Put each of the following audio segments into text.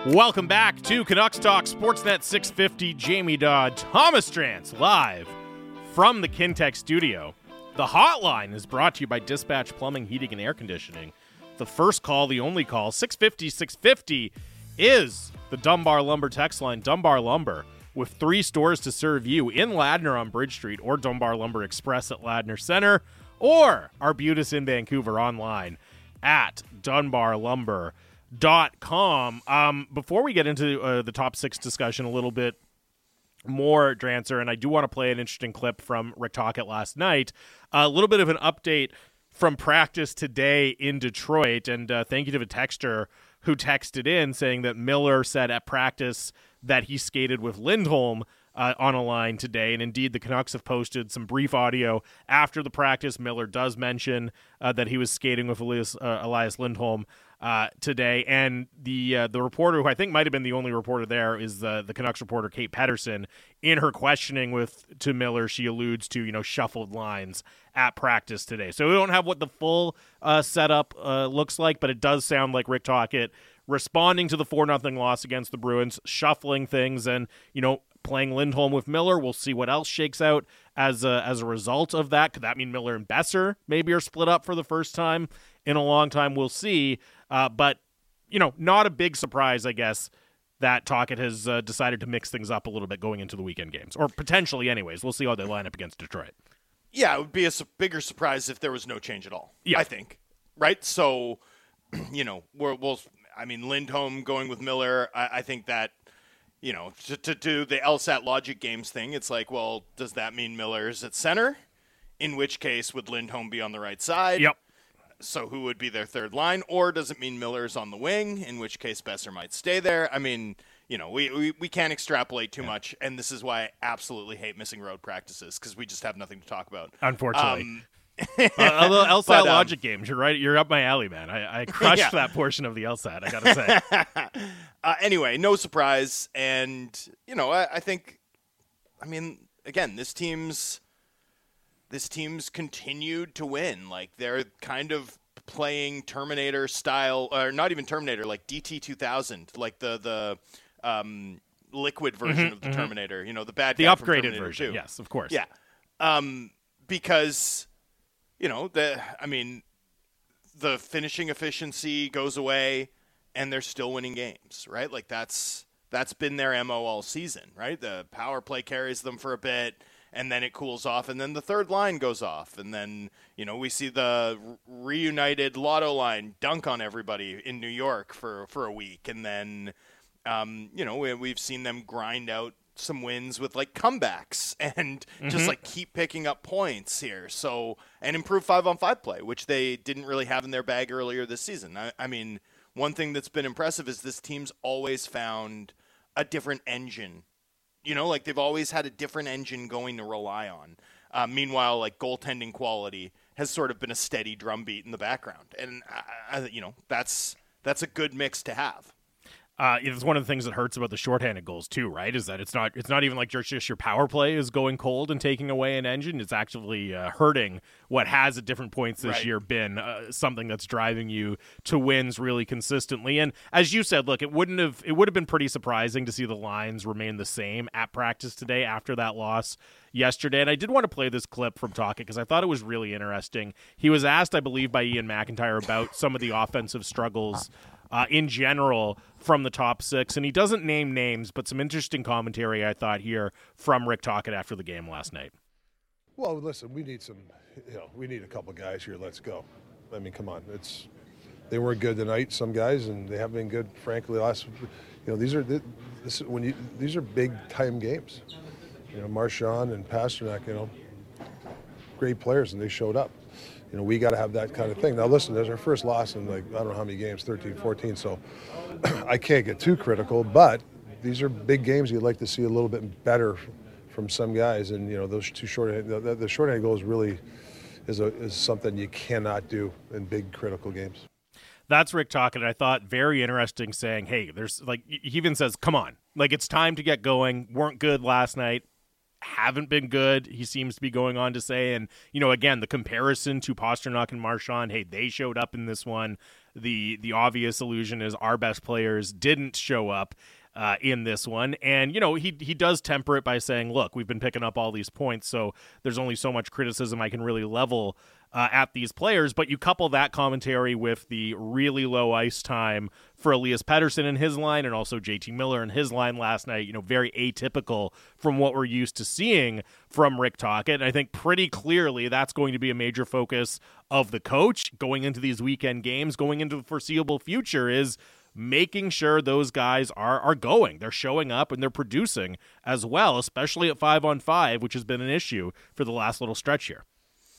Welcome back to Canucks Talk Sportsnet 650. Jamie Dodd, Thomas Drance, live from the Kintec studio. The hotline is brought to you by Dispatch Plumbing, Heating, and Air Conditioning. The first call, the only call, 650-650 is the Dunbar Lumber text line. Dunbar Lumber, with 3 stores to serve you in Ladner on Bridge Street, or Dunbar Lumber Express at Ladner Center, or Arbutus in Vancouver online at dunbarlumber.com. Before we get into the top 6 discussion a little bit more, Drancer, and I do want to play an interesting clip from Rick Tocchet last night, a little bit of an update from practice today in Detroit, and thank you to the texter who texted in saying that Miller said at practice that he skated with Lindholm on a line today, and indeed the Canucks have posted some brief audio after the practice. Miller does mention that he was skating with Elias Lindholm today, and the reporter, who I think might have been the only reporter there, is the Canucks reporter Kate Pedersen. In her questioning to Miller, she alludes to shuffled lines at practice today. So we don't have what the full setup looks like, but it does sound like Rick Tocchet responding to the 4-0 loss against the Bruins, shuffling things, and playing Lindholm with Miller. We'll see what else shakes out as a result of that. Could that mean Miller and Besser maybe are split up for the first time in a long time? We'll see. But not a big surprise, I guess, that Tocchet has decided to mix things up a little bit going into the weekend games, or potentially anyways. We'll see how they line up against Detroit. Yeah, it would be a bigger surprise if there was no change at all. Yeah. I think. Right? So, Lindholm going with Miller, I think that, to do the LSAT logic games thing, it's like, well, does that mean Miller's at center? In which case, would Lindholm be on the right side? Yep. So who would be their third line? Or does it mean Miller's on the wing, in which case Besser might stay there? I mean, we can't extrapolate too much, and this is why I absolutely hate missing road practices, because we just have nothing to talk about. Unfortunately. A little LSAT logic games. You're right. You're up my alley, man. I crushed that portion of the LSAT, I got to say. Anyway, no surprise. And, I think, again, this team's continued to win. Like, they're kind of playing Terminator style, or not even Terminator, like DT-2000, like the liquid version of the Terminator. The bad guy from upgraded Terminator version. 2. Yes, of course. Yeah. Because the finishing efficiency goes away, and they're still winning games, right? Like that's been their MO all season, right? The power play carries them for a bit, and then it cools off, and then the third line goes off, and then we see the reunited Lotto line dunk on everybody in New York for a week, and then we've seen them grind out some wins with like comebacks and just like keep picking up points here. So, and improve 5-on-5 play, which they didn't really have in their bag earlier this season. I mean, one thing that's been impressive is this team's always found a different engine. Like they've always had a different engine going to rely on. Meanwhile, like goaltending quality has sort of been a steady drumbeat in the background. And, that's a good mix to have. It's one of the things that hurts about the shorthanded goals too, right? Is that it's not even like just your power play is going cold and taking away an engine. It's actually hurting what has at different points this year been something that's driving you to wins really consistently. And as you said, look, it would have been pretty surprising to see the lines remain the same at practice today after that loss yesterday. And I did want to play this clip from Tocchet because I thought it was really interesting. He was asked, I believe, by Ian McIntyre about some of the offensive struggles in general from the top 6, and he doesn't name names, but some interesting commentary I thought here from Rick Tocchet after the game last night. Well, listen, we need we need a couple guys here. Let's go. I mean, come on. They weren't good tonight, some guys, and they haven't been good, frankly. These are big time games. Marchand and Pasternak, great players, and they showed up. We got to have that kind of thing. Now, listen, there's our first loss in I don't know how many games, 13, 14, so I can't get too critical, but these are big games. You'd like to see a little bit better from some guys, and, those two the shorthand goals really is something you cannot do in big critical games. That's Rick Tocchet, and I thought very interesting saying, hey, there's he even says, come on, it's time to get going. Weren't good last night. Haven't been good, he seems to be going on to say. And, again, the comparison to Pasternak and Marchand, hey, they showed up in this one. the obvious illusion is our best players didn't show up in this one. And, he does temper it by saying, look, we've been picking up all these points, so there's only so much criticism I can really level at these players. But you couple that commentary with the really low ice time for Elias Pettersson in his line and also JT Miller in his line last night, very atypical from what we're used to seeing from Rick Tocchet. And I think pretty clearly that's going to be a major focus of the coach going into these weekend games, going into the foreseeable future, is making sure those guys are going. They're showing up and they're producing as well, especially at 5-on-5, which has been an issue for the last little stretch here.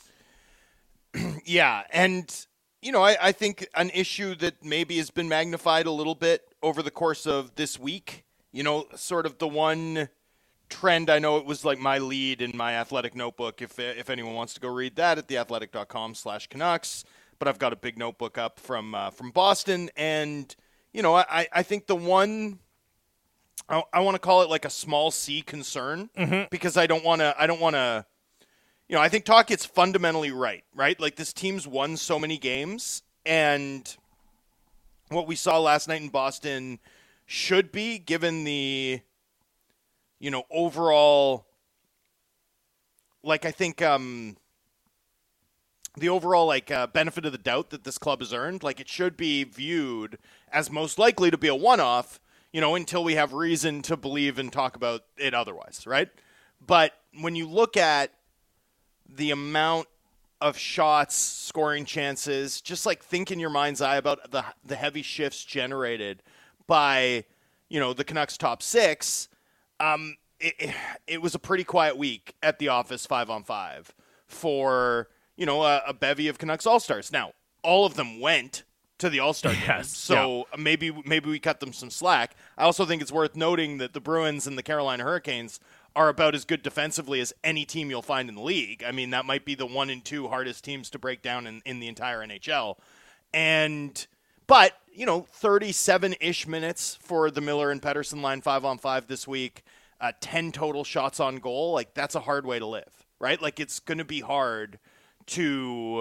Yeah, and, I think an issue that maybe has been magnified a little bit over the course of this week, sort of the one trend, I know it was like my lead in my Athletic notebook, if anyone wants to go read that at theathletic.com/Canucks, but I've got a big notebook up from Boston, and I think the one I want to call it like a small C concern, because I don't want to. I think Tocchet's fundamentally right? Like, this team's won so many games, and what we saw last night in Boston should be, given the overall, like, I think the overall benefit of the doubt that this club has earned, like, it should be viewed as most likely to be a one-off, until we have reason to believe and talk about it otherwise, right? But when you look at the amount of shots, scoring chances, just like think in your mind's eye about the heavy shifts generated by, the Canucks top six, it was a pretty quiet week at the office 5-on-5 for a bevy of Canucks All-Stars. Now, all of them went to the All-Star game, so maybe we cut them some slack. I also think it's worth noting that the Bruins and the Carolina Hurricanes are about as good defensively as any team you'll find in the league. I mean, that might be the 1 and 2 hardest teams to break down in the entire NHL. But 37-ish minutes for the Miller and Pettersson line 5-on-5 this week, 10 total shots on goal. Like, that's a hard way to live, right? Like, it's going to be hard to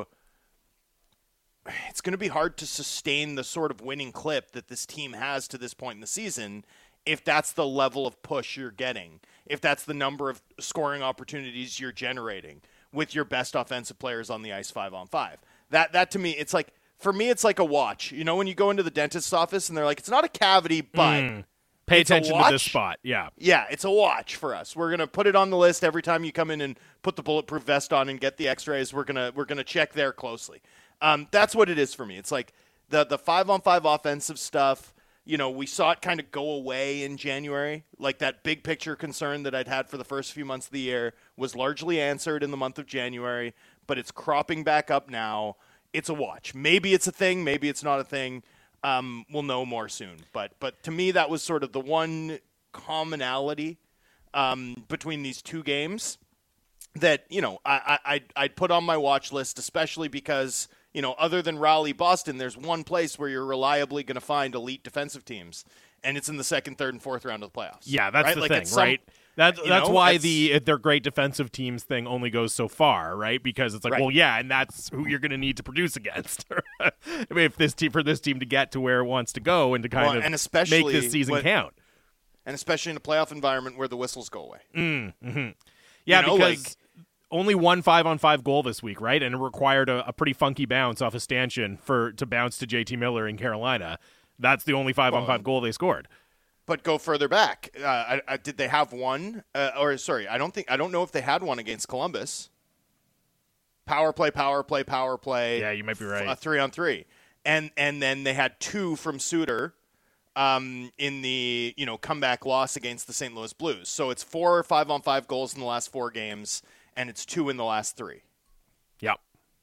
sustain the sort of winning clip that this team has to this point in the season if that's the level of push you're getting, if that's the number of scoring opportunities you're generating with your best offensive players on the ice 5-on-5. That to me, it's like, for me, it's like a watch. When you go into the dentist's office and they're like, it's not a cavity, but pay attention to this spot. Yeah. Yeah, it's a watch for us. We're going to put it on the list every time you come in and put the bulletproof vest on and get the x-rays. We're going to check there closely. That's what it is for me. It's like the 5-on-5 offensive stuff. We saw it kind of go away in January. Like, that big picture concern that I'd had for the first few months of the year was largely answered in the month of January, but it's cropping back up now. It's a watch. Maybe it's a thing. Maybe it's not a thing. We'll know more soon. But to me, that was sort of the one commonality between these two games that, I'd put on my watch list, especially because, other than Raleigh, Boston, there's one place where you're reliably going to find elite defensive teams, and it's in the second, third, and fourth round of the playoffs. Yeah, that's right? the thing, right? That's why their great defensive teams thing only goes so far, right? Because it's like, well, yeah, and that's who you're going to need to produce against. I mean, if this team to get to where it wants to go and to kind of make this season count, and especially in a playoff environment where the whistles go away. Mm-hmm. Yeah, because only one 5-on-5 goal this week, right? And it required a pretty funky bounce off a stanchion to bounce to JT Miller in Carolina. That's the only 5-on-5 goal they scored. But go further back. Did they have one? I don't know if they had one against Columbus. Power play. Yeah, you might be right. 3-on-3, and then they had two from Suter, in the comeback loss against the St. Louis Blues. So it's 4 5-on-5 goals in the last 4 games, and it's 2 in the last 3. Yep.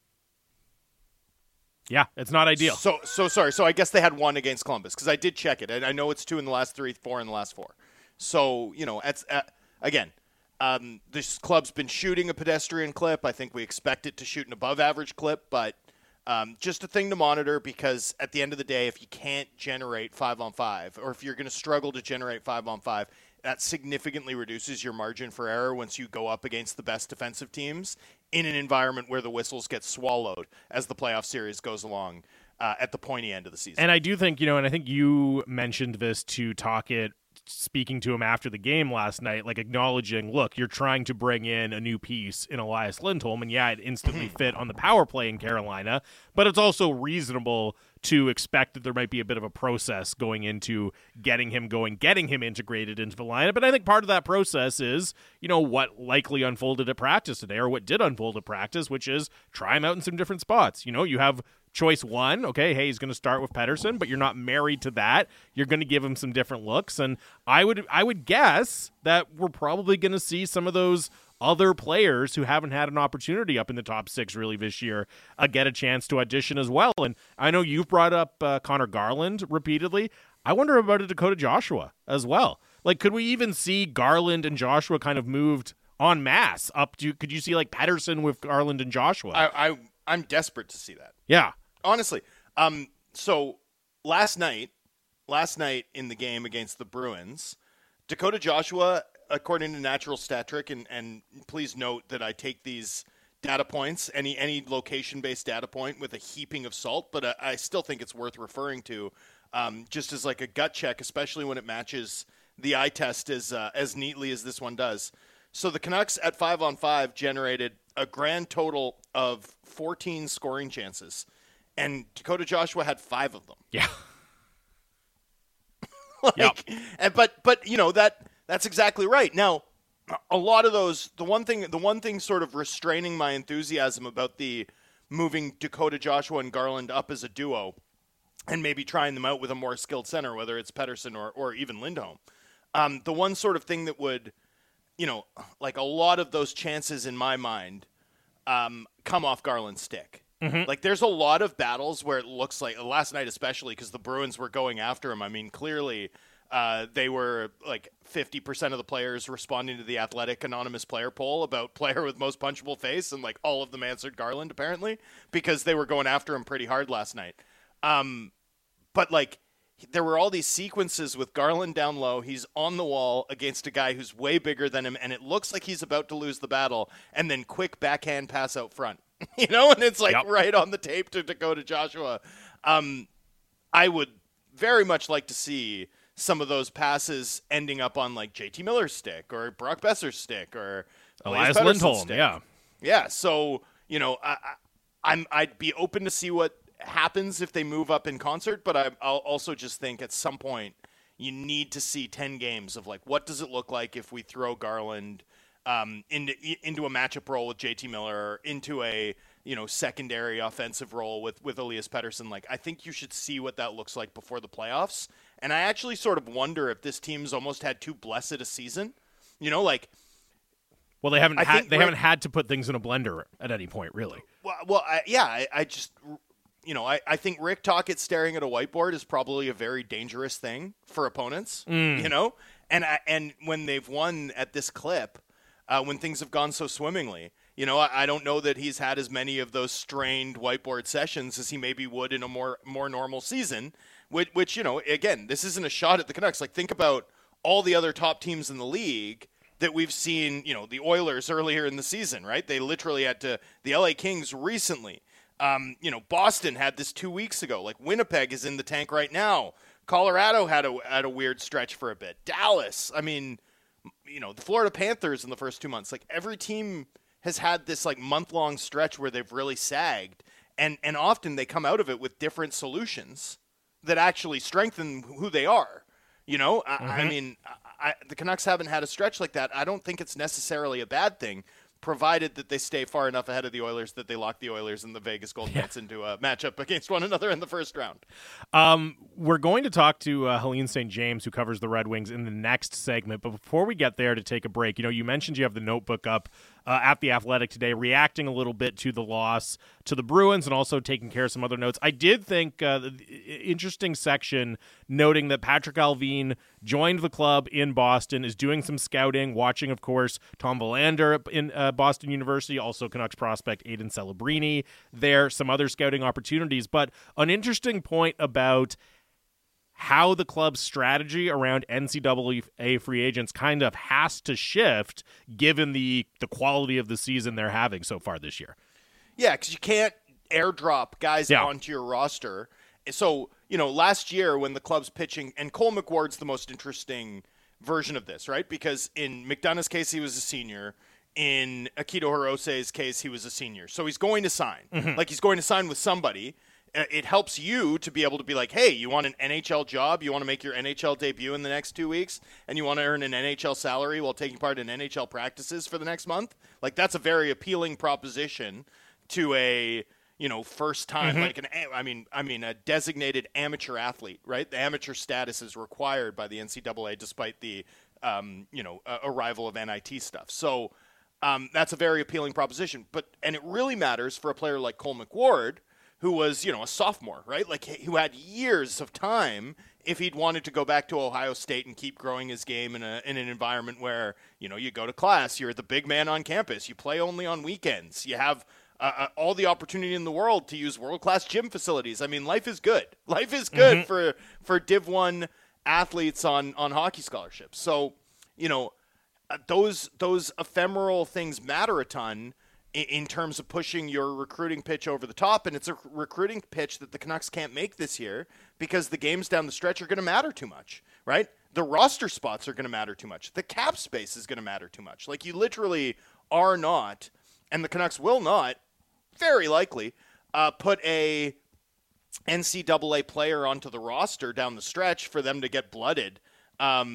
Yeah, it's not ideal. So sorry. So I guess they had one against Columbus, because I did check it, and I know it's 2 in the last 3, 4 in the last 4. So again, this club's been shooting a pedestrian clip. I think we expect it to shoot an above-average clip, but just a thing to monitor, because at the end of the day, if you can't generate 5-on-5, or if you're going to struggle to generate 5-on-5, that significantly reduces your margin for error once you go up against the best defensive teams in an environment where the whistles get swallowed as the playoff series goes along. at the pointy end of the season. And I do think, and I think you mentioned this to Tocchet, speaking to him after the game last night, like acknowledging, look, you're trying to bring in a new piece in Elias Lindholm, and yeah, it instantly fit on the power play in Carolina, but it's also reasonable to expect that there might be a bit of a process going into getting him integrated into the lineup. And I think part of that process is, what likely unfolded at practice today, or what did unfold at practice, which is try him out in some different spots. You have choice one, okay, hey, he's going to start with Pettersson, but you're not married to that. You're going to give him some different looks, and I would guess that we're probably going to see some of those other players who haven't had an opportunity up in the top six really this year get a chance to audition as well. And I know you've brought up Connor Garland repeatedly. I wonder about a Dakota Joshua as well. Like, could we even see Garland and Joshua kind of moved en masse up to? Could you see like Pettersson with Garland and Joshua? I'm desperate to see that. Yeah. Honestly, so last night in the game against the Bruins, Dakota Joshua, according to Natural Stat Trick, and please note that I take these data points, any location-based data point, with a heaping of salt, but I still think it's worth referring to, just as like a gut check, especially when it matches the eye test as neatly as this one does. So the Canucks at 5-on-5 generated a grand total of 14 scoring chances. And Dakota Joshua had 5 of them. Yeah. But that's exactly right. Now, a lot of those, the one thing sort of restraining my enthusiasm about the moving Dakota Joshua and Garland up as a duo, and maybe trying them out with a more skilled center, whether it's Pettersson or even Lindholm. The one sort of thing that would, like a lot of those chances in my mind, come off Garland's stick. Mm-hmm. Like, there's a lot of battles where it looks like, last night especially, because the Bruins were going after him. I mean, clearly they were like 50% of the players responding to the Athletic anonymous player poll about player with most punchable face, and like all of them answered Garland, apparently, because they were going after him pretty hard last night. But like, there were all these sequences with Garland down low. He's on the wall against a guy who's way bigger than him, and it looks like he's about to lose the battle, and then quick backhand pass out front. And it's like right on the tape to Dakota Joshua. I would very much like to see some of those passes ending up on like JT Miller's stick or Brock Besser's stick or Elias Lindholm. Stick. Yeah. Yeah. So, I'd be open to see what happens if they move up in concert, but I'll also just think at some point you need to see 10 games of like, what does it look like if we throw Garland into a matchup role with JT Miller, or into a secondary offensive role with Elias Pettersson. Like, I think you should see what that looks like before the playoffs. And I actually sort of wonder if this team's almost had too blessed a season. Well, they haven't had to put things in a blender at any point, really. I think Rick Tocchet staring at a whiteboard is probably a very dangerous thing for opponents. And when they've won at this clip. When things have gone so swimmingly. I don't know that he's had as many of those strained whiteboard sessions as he maybe would in a more normal season, which again, this isn't a shot at the Canucks. Like, think about all the other top teams in the league that we've seen, the Oilers earlier in the season, right? They literally had to, the LA Kings recently, Boston had this 2 weeks ago. Like, Winnipeg is in the tank right now. Colorado had a weird stretch for a bit. Dallas, I mean, the Florida Panthers in the first 2 months, like every team has had this like month-long stretch where they've really sagged, and often they come out of it with different solutions that actually strengthen who they are. I mean, the Canucks haven't had a stretch like that. I don't think it's necessarily a bad thing, provided that they stay far enough ahead of the Oilers that they lock the Oilers and the Vegas Golden Knights into a matchup against one another in the first round. We're going to talk to Helene St. James, who covers the Red Wings, in the next segment. But before we get there, to take a break, you mentioned you have the notebook up at The Athletic today, reacting a little bit to the loss to the Bruins and also taking care of some other notes. I did think the interesting section noting that Patrick Allvin joined the club in Boston, is doing some scouting, watching, of course, Tom Willander in Boston University, also Canucks prospect Aiden Celebrini there, some other scouting opportunities. But an interesting point about how the club's strategy around NCAA free agents kind of has to shift given the quality of the season they're having so far this year. Yeah, because you can't airdrop guys onto your roster. So, last year when the club's pitching, and Cole McWard's the most interesting version of this, right? Because in McDonough's case, he was a senior. In Akito Hirose's case, he was a senior. So he's going to sign. Like, he's going to sign with somebody. It helps you to be able to be like, hey, you want an NHL job? You want to make your NHL debut in the next 2 weeks? And you want to earn an NHL salary while taking part in NHL practices for the next month? Like, that's a very appealing proposition to a, first time, like a designated amateur athlete, right? The amateur status is required by the NCAA despite the, arrival of NIT stuff. So that's a very appealing proposition. And it really matters for a player like Cole McWard, who was, a sophomore, right? Like, who had years of time if he'd wanted to go back to Ohio State and keep growing his game in an environment where, you go to class, you're the big man on campus, you play only on weekends, you have all the opportunity in the world to use world-class gym facilities. I mean, life is good. Life is good for Div 1 athletes on hockey scholarships. So, those ephemeral things matter a ton in terms of pushing your recruiting pitch over the top, and it's a recruiting pitch that the Canucks can't make this year because the games down the stretch are going to matter too much, right? The roster spots are going to matter too much. The cap space is going to matter too much. Like, you literally are not, and the Canucks will not, very likely, put a NCAA player onto the roster down the stretch for them to get blooded, for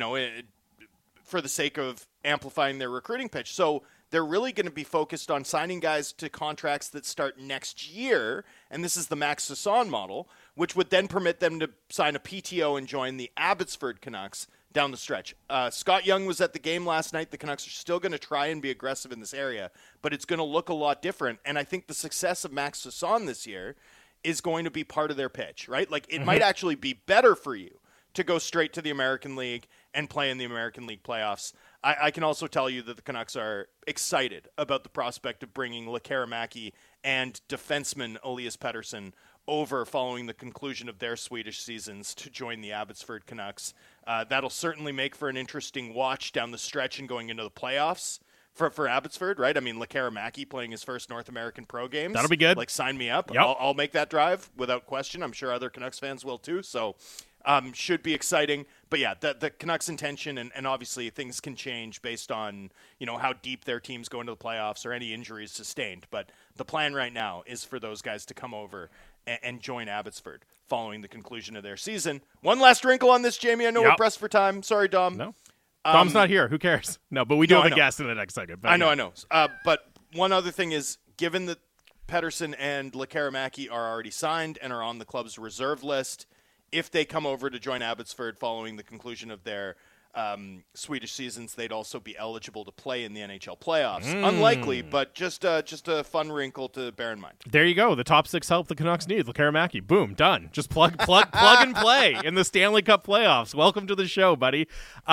the sake of amplifying their recruiting pitch. So they're really going to be focused on signing guys to contracts that start next year, and this is the Max Sasson model, which would then permit them to sign a PTO and join the Abbotsford Canucks down the stretch. Scott Young was at the game last night. The Canucks are still going to try and be aggressive in this area, but it's going to look a lot different, and I think the success of Max Sasson this year is going to be part of their pitch, right? Like, it might actually be better for you to go straight to the American League and play in the American League playoffs. I can also tell you that the Canucks are excited about the prospect of bringing Lekaramaki and defenseman Elias Pettersson over following the conclusion of their Swedish seasons to join the Abbotsford Canucks. That'll certainly make for an interesting watch down the stretch and going into the playoffs for Abbotsford, right? I mean, Lekaramaki playing his first North American pro games. That'll be good. Like, sign me up. Yep. I'll make that drive without question. I'm sure other Canucks fans will too. So should be exciting. But yeah, the Canucks' intention, and obviously things can change based on, how deep their teams go into the playoffs or any injuries sustained. But the plan right now is for those guys to come over and join Abbotsford following the conclusion of their season. One last wrinkle on this, Jamie. I know we're pressed for time. Sorry, Dom. No. Dom's not here. Who cares? No, but we do have a guest in the next second. I know. But one other thing is, given that Pettersson and Lekaramaki are already signed and are on the club's reserve list, if they come over to join Abbotsford following the conclusion of their Swedish seasons, they'd also be eligible to play in the NHL playoffs. Unlikely, but just a fun wrinkle to bear in mind. There you go. The top 6 help the Canucks need. Lekaramaki. Boom. Done. Just plug and play in the Stanley Cup playoffs. Welcome to the show, buddy.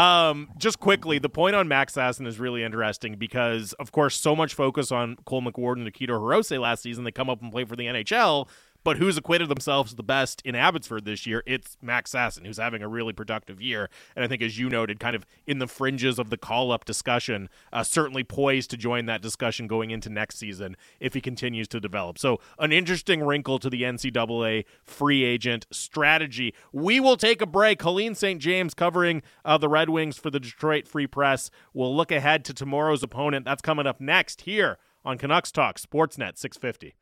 Just quickly, the point on Max Sasson is really interesting because, of course, so much focus on Cole McWard and Akito Hirose last season. They come up and play for the NHL. But who's acquitted themselves the best in Abbotsford this year? It's Max Sasson, who's having a really productive year. And I think, as you noted, kind of in the fringes of the call-up discussion, certainly poised to join that discussion going into next season if he continues to develop. So an interesting wrinkle to the NCAA free agent strategy. We will take a break. Colleen St. James covering the Red Wings for the Detroit Free Press. We'll look ahead to tomorrow's opponent. That's coming up next here on Canucks Talk, Sportsnet 650.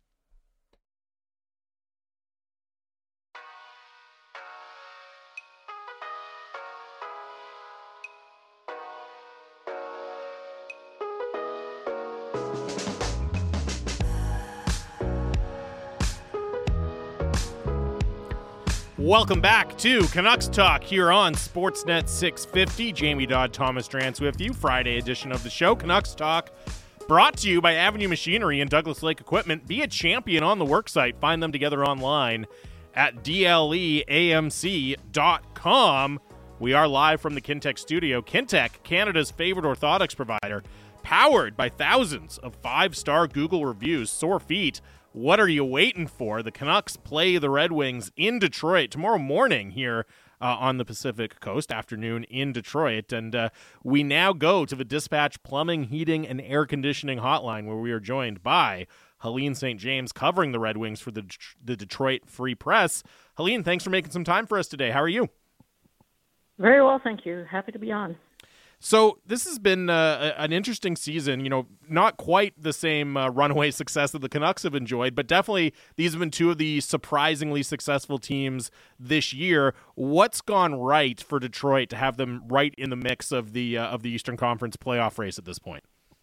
Welcome back to Canucks Talk here on Sportsnet 650. Jamie Dodd, Thomas Drance with you. Friday edition of the show. Canucks Talk brought to you by Avenue Machinery and Douglas Lake Equipment. Be a champion on the worksite. Find them together online at dleamc.com. We are live from the Kintec studio. Kintec, Canada's favorite orthotics provider, powered by thousands of 5-star Google reviews. Sore feet, what are you waiting for? The Canucks play the Red Wings in Detroit tomorrow morning here on the Pacific Coast, afternoon in Detroit. And we now go to the Dispatch Plumbing, Heating, and Air Conditioning Hotline, where we are joined by Helene St. James, covering the Red Wings for the Detroit Free Press. Helene, thanks for making some time for us today. How are you? Very well, thank you. Happy to be on. So this has been an interesting season. You know, not quite the same runaway success that the Canucks have enjoyed, but definitely these have been two of the surprisingly successful teams this year. What's gone right for Detroit to have them right in the mix of the Eastern Conference playoff race at this point?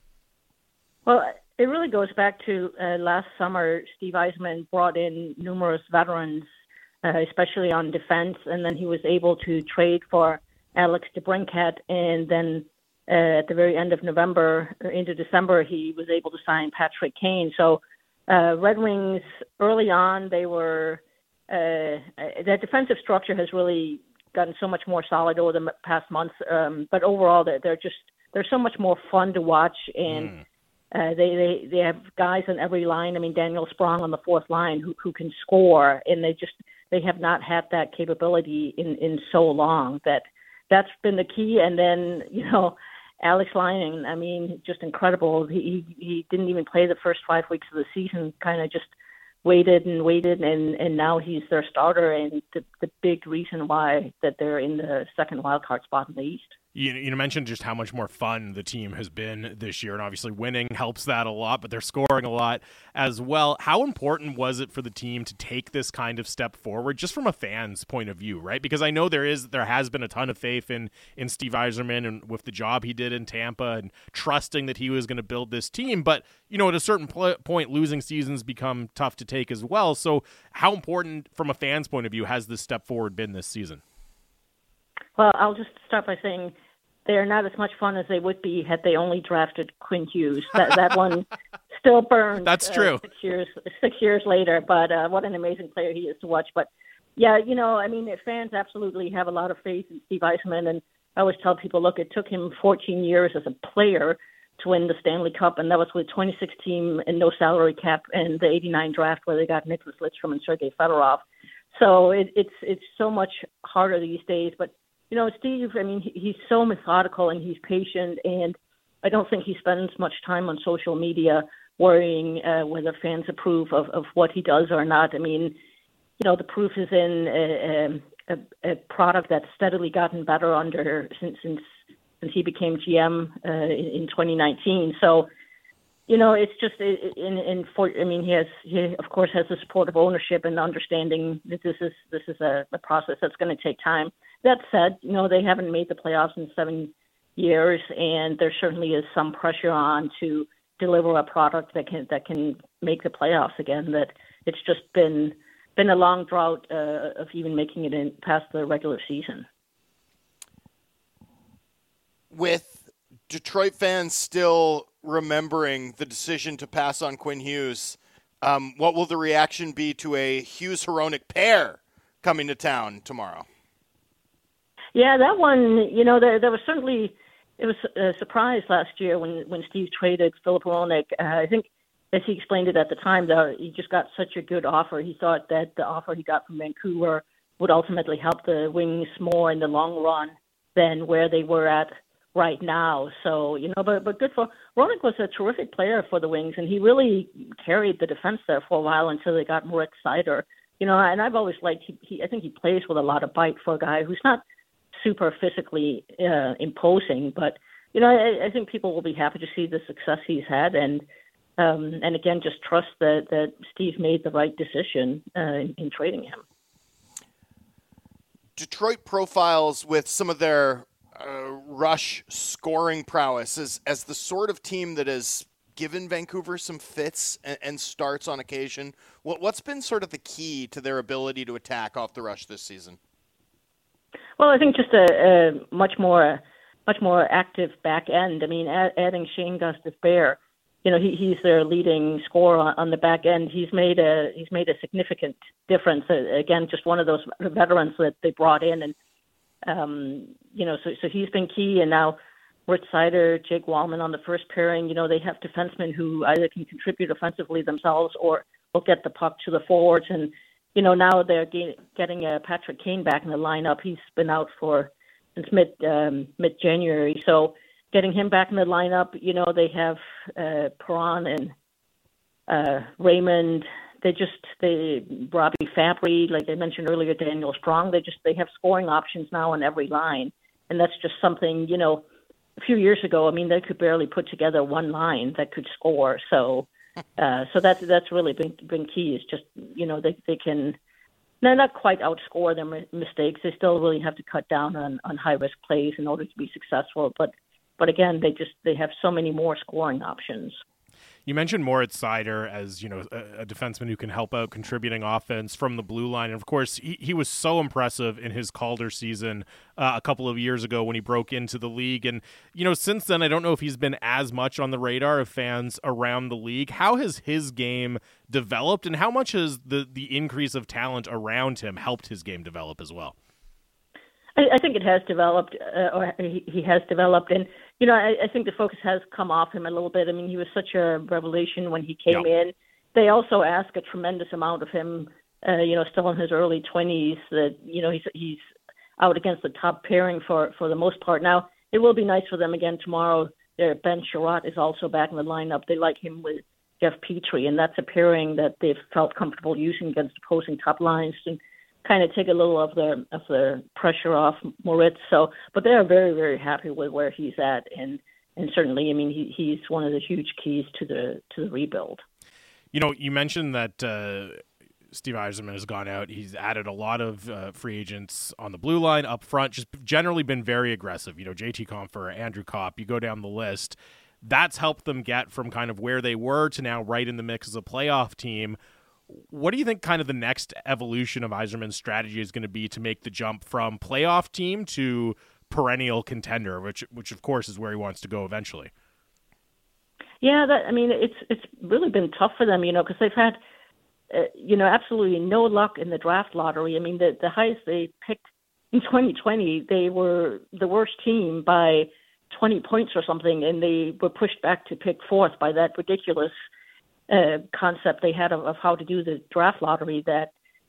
Well, it really goes back to last summer. Steve Yzerman brought in numerous veterans, especially on defense, and then he was able to trade for Alex DeBrincat, and then at the very end of November into December, he was able to sign Patrick Kane. So Red Wings, early on, they were that defensive structure has really gotten so much more solid over the past months. But overall, they're so much more fun to watch, and they have guys on every line. I mean, Daniel Sprong on the fourth line who can score, and they have not had that capability in so long. That's been the key. And then, Alex Lyon, I mean, just incredible. He didn't even play the first 5 weeks of the season, kind of just waited, and now he's their starter, and the big reason why that they're in the second wildcard spot in the East. You mentioned just how much more fun the team has been this year, and obviously winning helps that a lot, but they're scoring a lot as well. How important was it for the team to take this kind of step forward, just from a fan's point of view, right? Because I know there has been a ton of faith in Steve Yzerman and with the job he did in Tampa and trusting that he was going to build this team, but at a certain point, losing seasons become tough to take as well. So how important, from a fan's point of view, has this step forward been this season? Well, I'll just start by saying they're not as much fun as they would be had they only drafted Quinn Hughes. That one still burns. That's true. 6 years later, but what an amazing player he is to watch. But yeah, I mean, fans absolutely have a lot of faith in Steve Yzerman, and I always tell people, look, it took him 14 years as a player to win the Stanley Cup, and that was with 26 team and no salary cap, and the '89 draft where they got Nicholas Lidstrom and Sergei Fedorov. So it's so much harder these days, but. Steve, I mean, he's so methodical and he's patient, and I don't think he spends much time on social media worrying whether fans approve of what he does or not. I mean, the proof is in a product that's steadily gotten better since he became GM in 2019. So, it's just he of course has the support of ownership and understanding that this is a process that's going to take time. That said, they haven't made the playoffs in 7 years, and there certainly is some pressure on to deliver a product that can make the playoffs again. That it's just been a long drought of even making it in past the regular season. With Detroit fans still remembering the decision to pass on Quinn Hughes, what will the reaction be to a Hughes-Hronek pair coming to town tomorrow? Yeah, that one, there was certainly, it was a surprise last year when Steve traded Filip Hronek. I think, as he explained it at the time, though, he just got such a good offer. He thought that the offer he got from Vancouver would ultimately help the Wings more in the long run than where they were at right now. So, but good for Hronek was a terrific player for the Wings, and he really carried the defense there for a while until they got Moritz Seider. And I've always liked, I think he plays with a lot of bite for a guy who's not super physically imposing, but I think people will be happy to see the success he's had, and again, just trust that Steve made the right decision in trading him. Detroit profiles with some of their rush scoring prowess as the sort of team that has given Vancouver some fits and starts on occasion. What's been sort of the key to their ability to attack off the rush this season? Well, I think just a much more active back end. I mean, adding Shane Gostisbehere, he's their leading scorer on the back end. He's made a significant difference. Again, just one of those veterans that they brought in, and so he's been key. And now Moritz Seider, Jake Wallman on the first pairing. They have defensemen who either can contribute offensively themselves or get the puck to the forwards. And, now they're getting Patrick Kane back in the lineup. He's been out since mid-January. So getting him back in the lineup, they have Perron and Raymond. Robbie Fabry, like I mentioned earlier, Daniel Strong, they have scoring options now on every line. And that's just something, a few years ago, they could barely put together one line that could score. So that's really been key. Is just they can, they're not quite outscore their mistakes. They still really have to cut down on high risk plays in order to be successful. But again, they have so many more scoring options. You mentioned Moritz Seider as, a defenseman who can help out contributing offense from the blue line. And, of course, he was so impressive in his Calder season a couple of years ago when he broke into the league. And, since then, I don't know if he's been as much on the radar of fans around the league. How has his game developed, and how much has the increase of talent around him helped his game develop as well? I think it has developed, or he has developed. And, I think the focus has come off him a little bit. He was such a revelation when he came in. They also ask a tremendous amount of him, still in his early 20s, that, he's out against the top pairing for the most part. Now, it will be nice for them again tomorrow. Their Ben Sherratt is also back in the lineup. They like him with Jeff Petrie, and that's a pairing that they've felt comfortable using against opposing top lines and kind of take a little of the pressure off Moritz. But they are very, very happy with where he's at, and certainly, he's one of the huge keys to the rebuild. You mentioned that Steve Yzerman has gone out. He's added a lot of free agents on the blue line up front. Just generally been very aggressive. JT Compher, Andrew Kopp. You go down the list. That's helped them get from kind of where they were to now right in the mix as a playoff team. What do you think kind of the next evolution of Yzerman's strategy is going to be to make the jump from playoff team to perennial contender, which of course is where he wants to go eventually? Yeah, it's really been tough for them, because they've had, absolutely no luck in the draft lottery. The highest they picked in 2020, they were the worst team by 20 points or something, and they were pushed back to pick fourth by that ridiculous concept they had of how to do the draft lottery that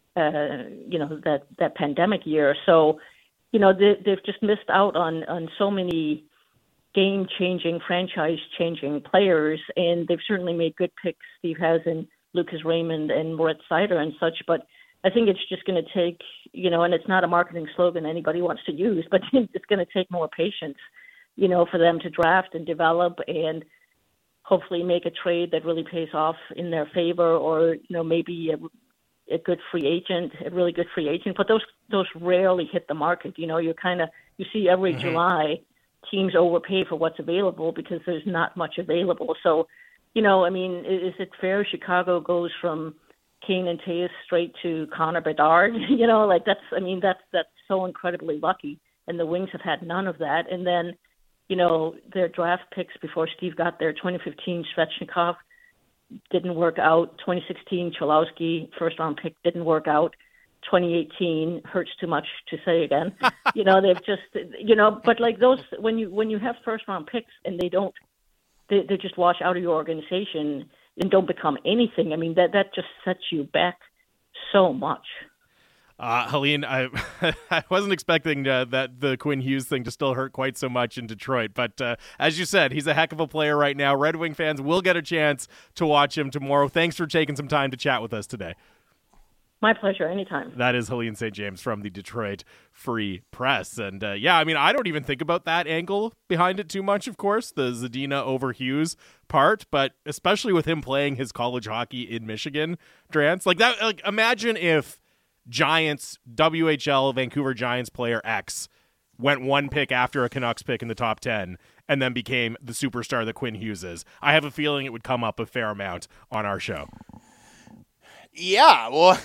pandemic year. So, they've just missed out on so many game-changing, franchise-changing players, and they've certainly made good picks. Steve has in Lucas Raymond and Moritz Seider and such, but I think it's just going to take, and it's not a marketing slogan anybody wants to use, but it's going to take more patience, for them to draft and develop and hopefully make a trade that really pays off in their favor, or maybe a really good free agent. But those rarely hit the market. You see every July teams overpay for what's available because there's not much available. So, is it fair Chicago goes from Kane and Toews straight to Connor Bedard? That's so incredibly lucky, and the Wings have had none of that. And then, their draft picks before Steve got there, 2015 Svechnikov didn't work out. 2016 Cholowski, first-round pick, didn't work out. 2018 hurts too much to say again. They've just, but like those, when you have first-round picks and they just wash out of your organization and don't become anything, that just sets you back so much. Helene, I wasn't expecting that the Quinn Hughes thing to still hurt quite so much in Detroit. But as you said, he's a heck of a player right now. Red Wing fans will get a chance to watch him tomorrow. Thanks for taking some time to chat with us today. My pleasure. Anytime. That is Helene St. James from the Detroit Free Press. And I don't even think about that angle behind it too much, of course, the Zadina over Hughes part. But especially with him playing his college hockey in Michigan, Drance, imagine if Giants, WHL, Vancouver Giants player X went one pick after a Canucks pick in the top 10 and then became the superstar that Quinn Hughes is. I have a feeling it would come up a fair amount on our show. Yeah, well,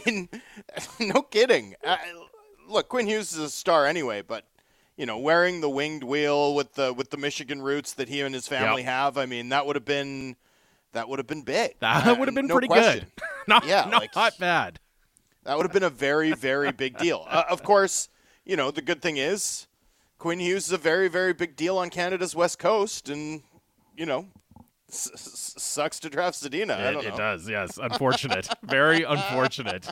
no kidding. Look, Quinn Hughes is a star anyway, but wearing the winged wheel with the Michigan roots that he and his family have, that would have been big. That would have been pretty question. Good. Not bad. That would have been a very, very big deal. Of course, the good thing is Quinn Hughes is a very, very big deal on Canada's West Coast, and, Sucks to draft Zadina. I don't know. It does, yes. Unfortunate. Very unfortunate.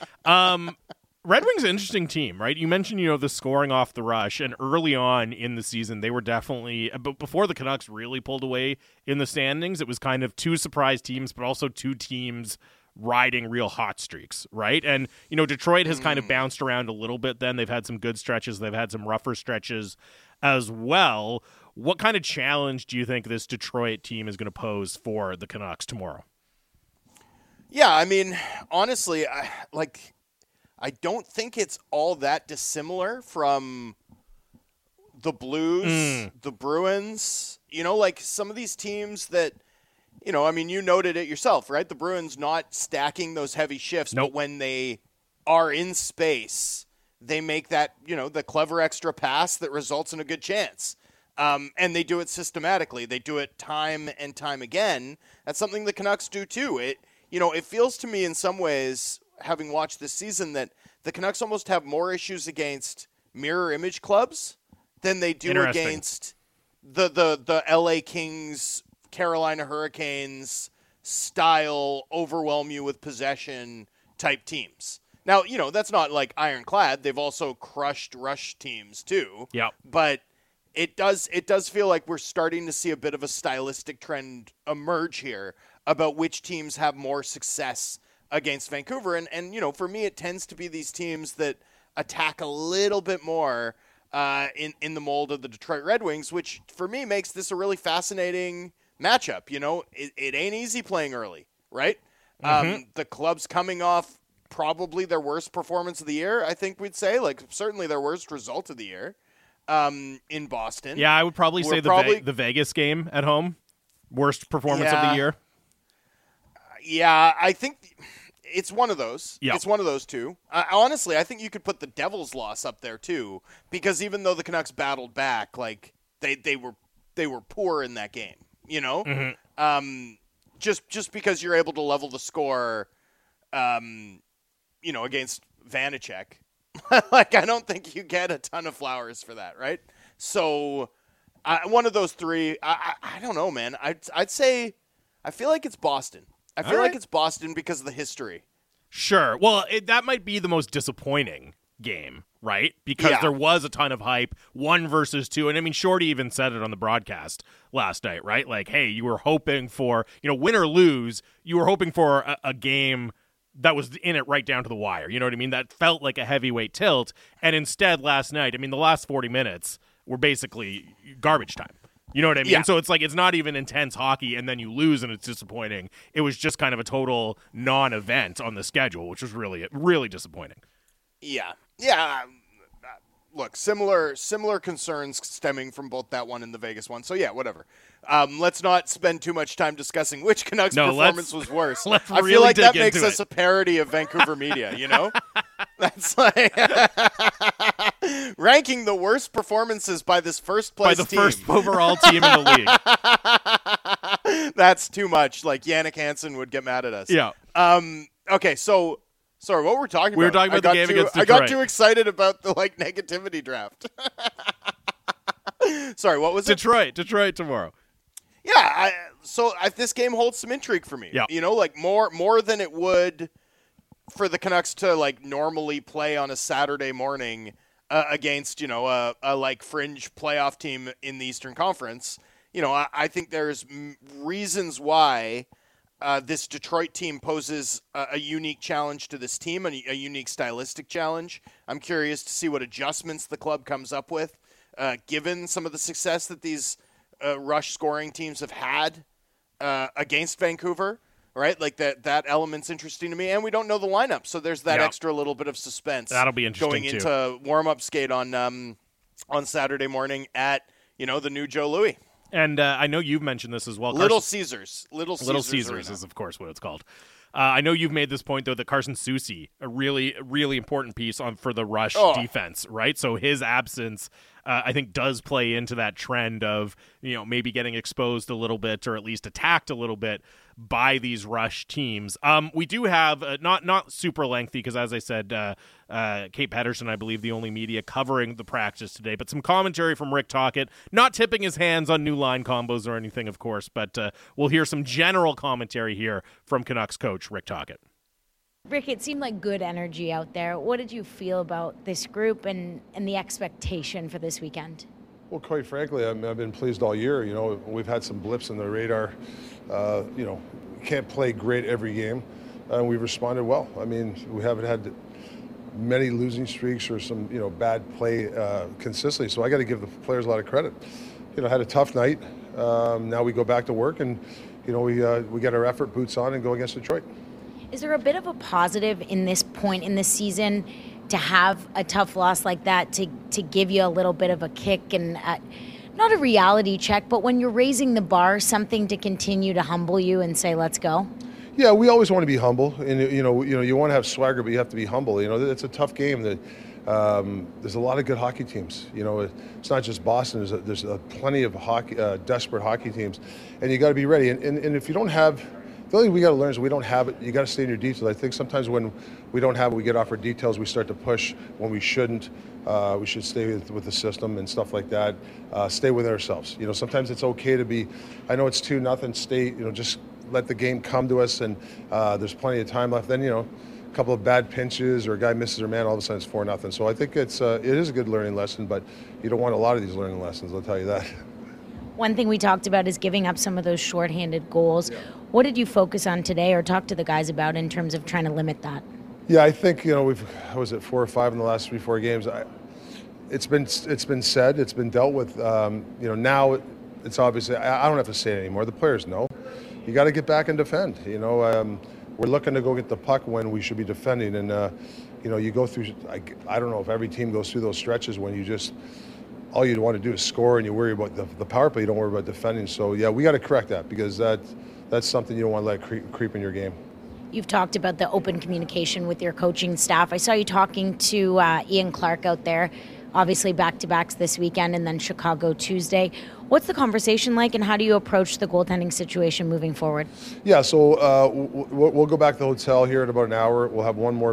Red Wings, interesting team, right? You mentioned, the scoring off the rush, and early on in the season, they were definitely, but before the Canucks really pulled away in the standings, it was kind of two surprise teams, but also two teams riding real hot streaks, right? And, Detroit has kind of bounced around a little bit then. They've had some good stretches. They've had some rougher stretches as well. What kind of challenge do you think this Detroit team is going to pose for the Canucks tomorrow? Yeah, I mean, honestly, I don't think it's all that dissimilar from the Blues, the Bruins, some of these teams that, you noted it yourself, right? The Bruins not stacking those heavy shifts, Nope. But when they are in space, they make that, the clever extra pass that results in a good chance. And they do it systematically. They do it time and time again. That's something the Canucks do too. It feels to me in some ways, having watched this season, that the Canucks almost have more issues against mirror image clubs than they do against the LA Kings, Carolina Hurricanes style, overwhelm you with possession type teams. Now, that's not like ironclad. They've also crushed rush teams too. Yeah. But it does feel like we're starting to see a bit of a stylistic trend emerge here about which teams have more success against Vancouver. And for me, it tends to be these teams that attack a little bit more in the mold of the Detroit Red Wings, which for me makes this a really fascinating matchup. It ain't easy playing early, right? The club's coming off probably their worst performance of the year, I think we'd say, certainly their worst result of the year in Boston. Yeah, I would probably say the Vegas game at home, worst performance of the year. Yeah, I think it's one of those. Yep. It's one of those two. Honestly, I think you could put the Devils' loss up there too, because even though the Canucks battled back, they were poor in that game. Just because you're able to level the score, against Vanacek, I don't think you get a ton of flowers for that, right? So, one of those three. I don't know, man. I'd say I feel like it's Boston. I feel like it's Boston because of the history. Sure. Well, that might be the most disappointing game, right? Because there was a ton of hype, 1 versus 2. And I mean, Shorty even said it on the broadcast last night, right? Like, hey, you were hoping for, win or lose, you were hoping for a game that was in it right down to the wire. You know what I mean? That felt like a heavyweight tilt. And instead, last night, I mean, the last 40 minutes were basically garbage time. You know what I mean? Yeah. So it's like it's not even intense hockey, and then you lose, and it's disappointing. It was just kind of a total non-event on the schedule, which was really, really disappointing. Yeah. Look, similar concerns stemming from both that one and the Vegas one. So yeah, whatever. Let's not spend too much time discussing which Canucks performance was worse. I feel like that makes us a parody of Vancouver media. That's like ranking the worst performances by this first place team. First overall team in the league. That's too much. Like Jannik Hansen would get mad at us. Yeah. Okay, so sorry, what were we talking about? We were talking about the game against Detroit. I got too excited about the negativity draft. Sorry, what was it? Detroit tomorrow. Yeah, this game holds some intrigue for me. Yeah. More than it would for the Canucks to normally play on a Saturday morning against a fringe playoff team in the Eastern Conference. I think there's reasons why this Detroit team poses a unique challenge to this team, a unique stylistic challenge. I'm curious to see what adjustments the club comes up with, given some of the success that these rush scoring teams have had against Vancouver, right? Like that element's interesting to me, and we don't know the lineup, so there's that extra little bit of suspense. That'll be interesting going into warm-up skate on Saturday morning at the new Joe Louis. And I know you've mentioned this as well. Little Caesars is, of course, what it's called. I know you've made this point, though, that Carson Soucy, a really, really important piece for the rush defense, right? So his absence, I think, does play into that trend of, maybe getting exposed a little bit or at least attacked a little bit by these rush teams. We do have not super lengthy because, as I said, Kate Pedersen, I believe, the only media covering the practice today, but some commentary from Rick Tocchet, not tipping his hands on new line combos or anything, of course, but we'll hear some general commentary here from Canucks coach Rick Tocchet. Rick, it seemed like good energy out there. What did you feel about this group and the expectation for this weekend? Well, quite frankly, I've been pleased all year. You know, we've had some blips in the radar. You know, we can't play great every game, and we've responded well. I mean, we haven't had many losing streaks or some, you know, bad play consistently. So I got to give the players a lot of credit. You know, had a tough night. Now we go back to work, and you know, we get our effort boots on and go against Detroit. Is there a bit of a positive in this point in the season to have a tough loss like that to give you a little bit of a kick and not a reality check, but when you're raising the bar, something to continue to humble you and say, let's go? Yeah, we always want to be humble, and you want to have swagger, but you have to be humble. You know, it's a tough game. That there's a lot of good hockey teams. You know, it's not just Boston. There's plenty of hockey, desperate hockey teams, and you got to be ready. And if you don't have, the only thing we got to learn is we don't have it. You got to stay in your details. I think sometimes when we don't have it, we get off our details. We start to push when we shouldn't. We should stay with the system and stuff like that. Stay with ourselves. You know, sometimes it's okay to be. I know it's 2-0. Stay. You know, just let the game come to us, and there's plenty of time left. Then, you know, a couple of bad pinches or a guy misses their man, all of a sudden it's 4-0. So I think it is a good learning lesson, but you don't want a lot of these learning lessons, I'll tell you that. One thing we talked about is giving up some of those shorthanded goals. Yeah. What did you focus on today or talk to the guys about in terms of trying to limit that? Yeah, I think, you know, was it 4 or 5 in the last 3-4 games? It's been said, it's been dealt with. You know, now it's obviously, I don't have to say it anymore. The players know. You got to get back and defend. You know, we're looking to go get the puck when we should be defending, and you know, you go through. I don't know if every team goes through those stretches when you just all you want to do is score and you worry about the power play. You don't worry about defending. So yeah, we got to correct that because that's something you don't want to let creep in your game. You've talked about the open communication with your coaching staff. I saw you talking to Ian Clark out there. Obviously back-to-backs this weekend and then Chicago Tuesday. What's the conversation like, and how do you approach the goaltending situation moving forward? Yeah, so we'll go back to the hotel here in about an hour. We'll have one more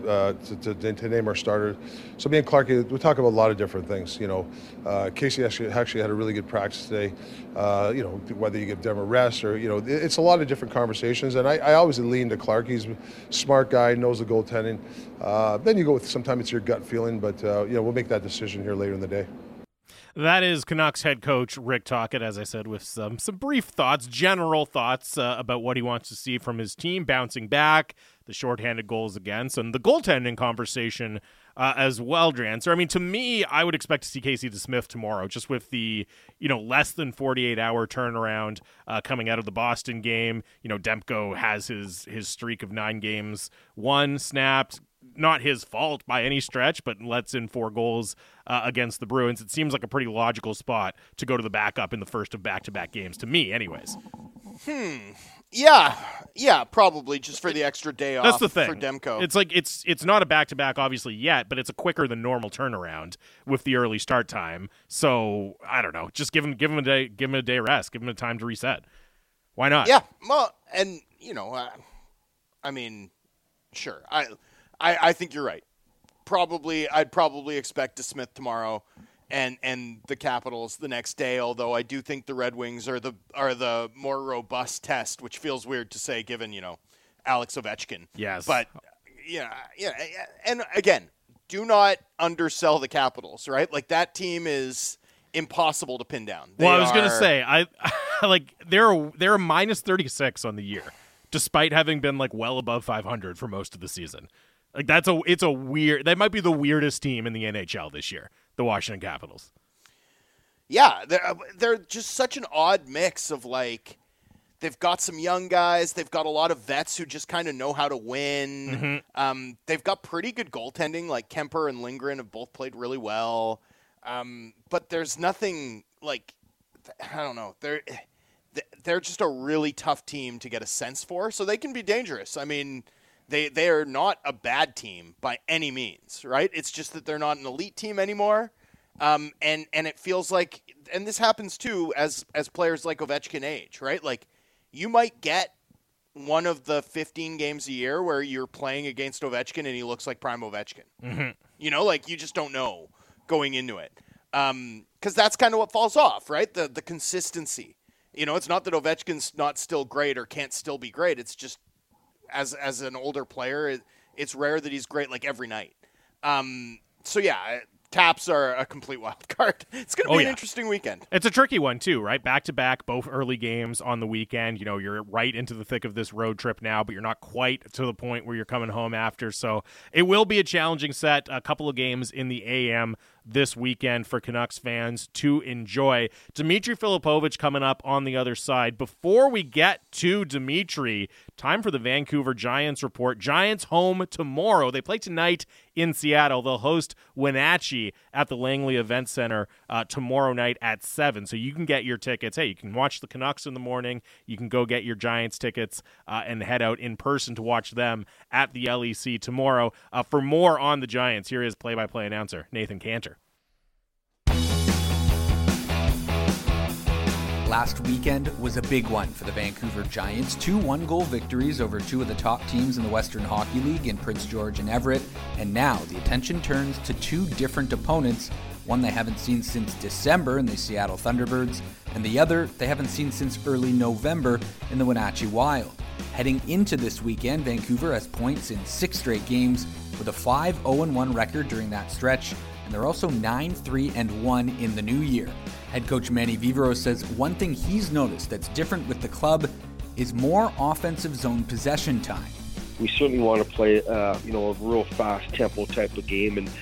to name our starter. So me and Clark, we talk about a lot of different things. You know, Casey actually had a really good practice today. You know, whether you give them a rest or, you know, it's a lot of different conversations. And I always lean to Clark. He's a smart guy, knows the goaltending. Then you go with, sometimes it's your gut feeling, but, you know, we'll make that decision here later in the day. That is Canucks head coach Rick Tocchet, as I said, with some brief thoughts, general thoughts about what he wants to see from his team bouncing back, the shorthanded goals against, and the goaltending conversation as well, Drancer. I mean, to me, I would expect to see Casey DeSmith tomorrow, just with the, you know, less than 48-hour turnaround coming out of the Boston game. You know, Demko has his streak of 9 games won, snapped. Not his fault by any stretch, but lets in 4 goals against the Bruins. It seems like a pretty logical spot to go to the backup in the first of back-to-back games, to me anyways. Yeah, probably just for the extra day off. That's the thing. For Demko. It's like it's not a back-to-back obviously yet, but it's a quicker than normal turnaround with the early start time. So, I don't know. Just give him a day rest. Give him a time to reset. Why not? Yeah. Well, and you know, I mean, sure. I think you're right. I'd probably expect DeSmith tomorrow, and the Capitals the next day. Although I do think the Red Wings are the more robust test, which feels weird to say given, you know, Alex Ovechkin. Yes, but yeah. And again, do not undersell the Capitals. Right, like that team is impossible to pin down. I was going to say I like they're minus 36 on the year, despite having been like well above 500 for most of the season. Like that might be the weirdest team in the NHL this year, the Washington Capitals. Yeah, they're just such an odd mix of like they've got some young guys, they've got a lot of vets who just kind of know how to win. Mm-hmm. They've got pretty good goaltending, like Kemper and Lindgren have both played really well. But there's nothing like I don't know. They're just a really tough team to get a sense for, so they can be dangerous. I mean, They are not a bad team by any means, right? It's just that they're not an elite team anymore, and it feels like, and this happens too as players like Ovechkin age, right? Like you might get one of the 15 games a year where you're playing against Ovechkin and he looks like prime Ovechkin. Mm-hmm. You know, like you just don't know going into it. Because that's kind of what falls off, right? The consistency. You know, it's not that Ovechkin's not still great or can't still be great. It's just as an older player, it's rare that he's great like every night. So yeah, Taps are a complete wild card. It's going to be an interesting weekend. It's a tricky one too, right? Back-to-back, both early games on the weekend. You know, you're right into the thick of this road trip now, but you're not quite to the point where you're coming home after. So it will be a challenging set. A couple of games in the AM this weekend for Canucks fans to enjoy. Dmitry Filipovich coming up on the other side. Before we get to Dmitry, time for the Vancouver Giants report. Giants home tomorrow. They play tonight in Seattle. They'll host Wenatchee at the Langley Event Center tomorrow night at 7. So you can get your tickets. Hey, you can watch the Canucks in the morning. You can go get your Giants tickets and head out in person to watch them at the LEC tomorrow. For more on the Giants, here is play-by-play announcer Nathan Cantor. Last weekend was a big one for the Vancouver Giants. 2 one-goal victories over 2 of the top teams in the Western Hockey League in Prince George and Everett. And now the attention turns to 2 different opponents. One they haven't seen since December in the Seattle Thunderbirds, and the other they haven't seen since early November in the Wenatchee Wild. Heading into this weekend, Vancouver has points in 6 straight games with a 5-0-1 record during that stretch, and they're also 9-3-1 in the new year. Head coach Manny Vivero says one thing he's noticed that's different with the club is more offensive zone possession time. We certainly want to play, a real fast tempo type of game and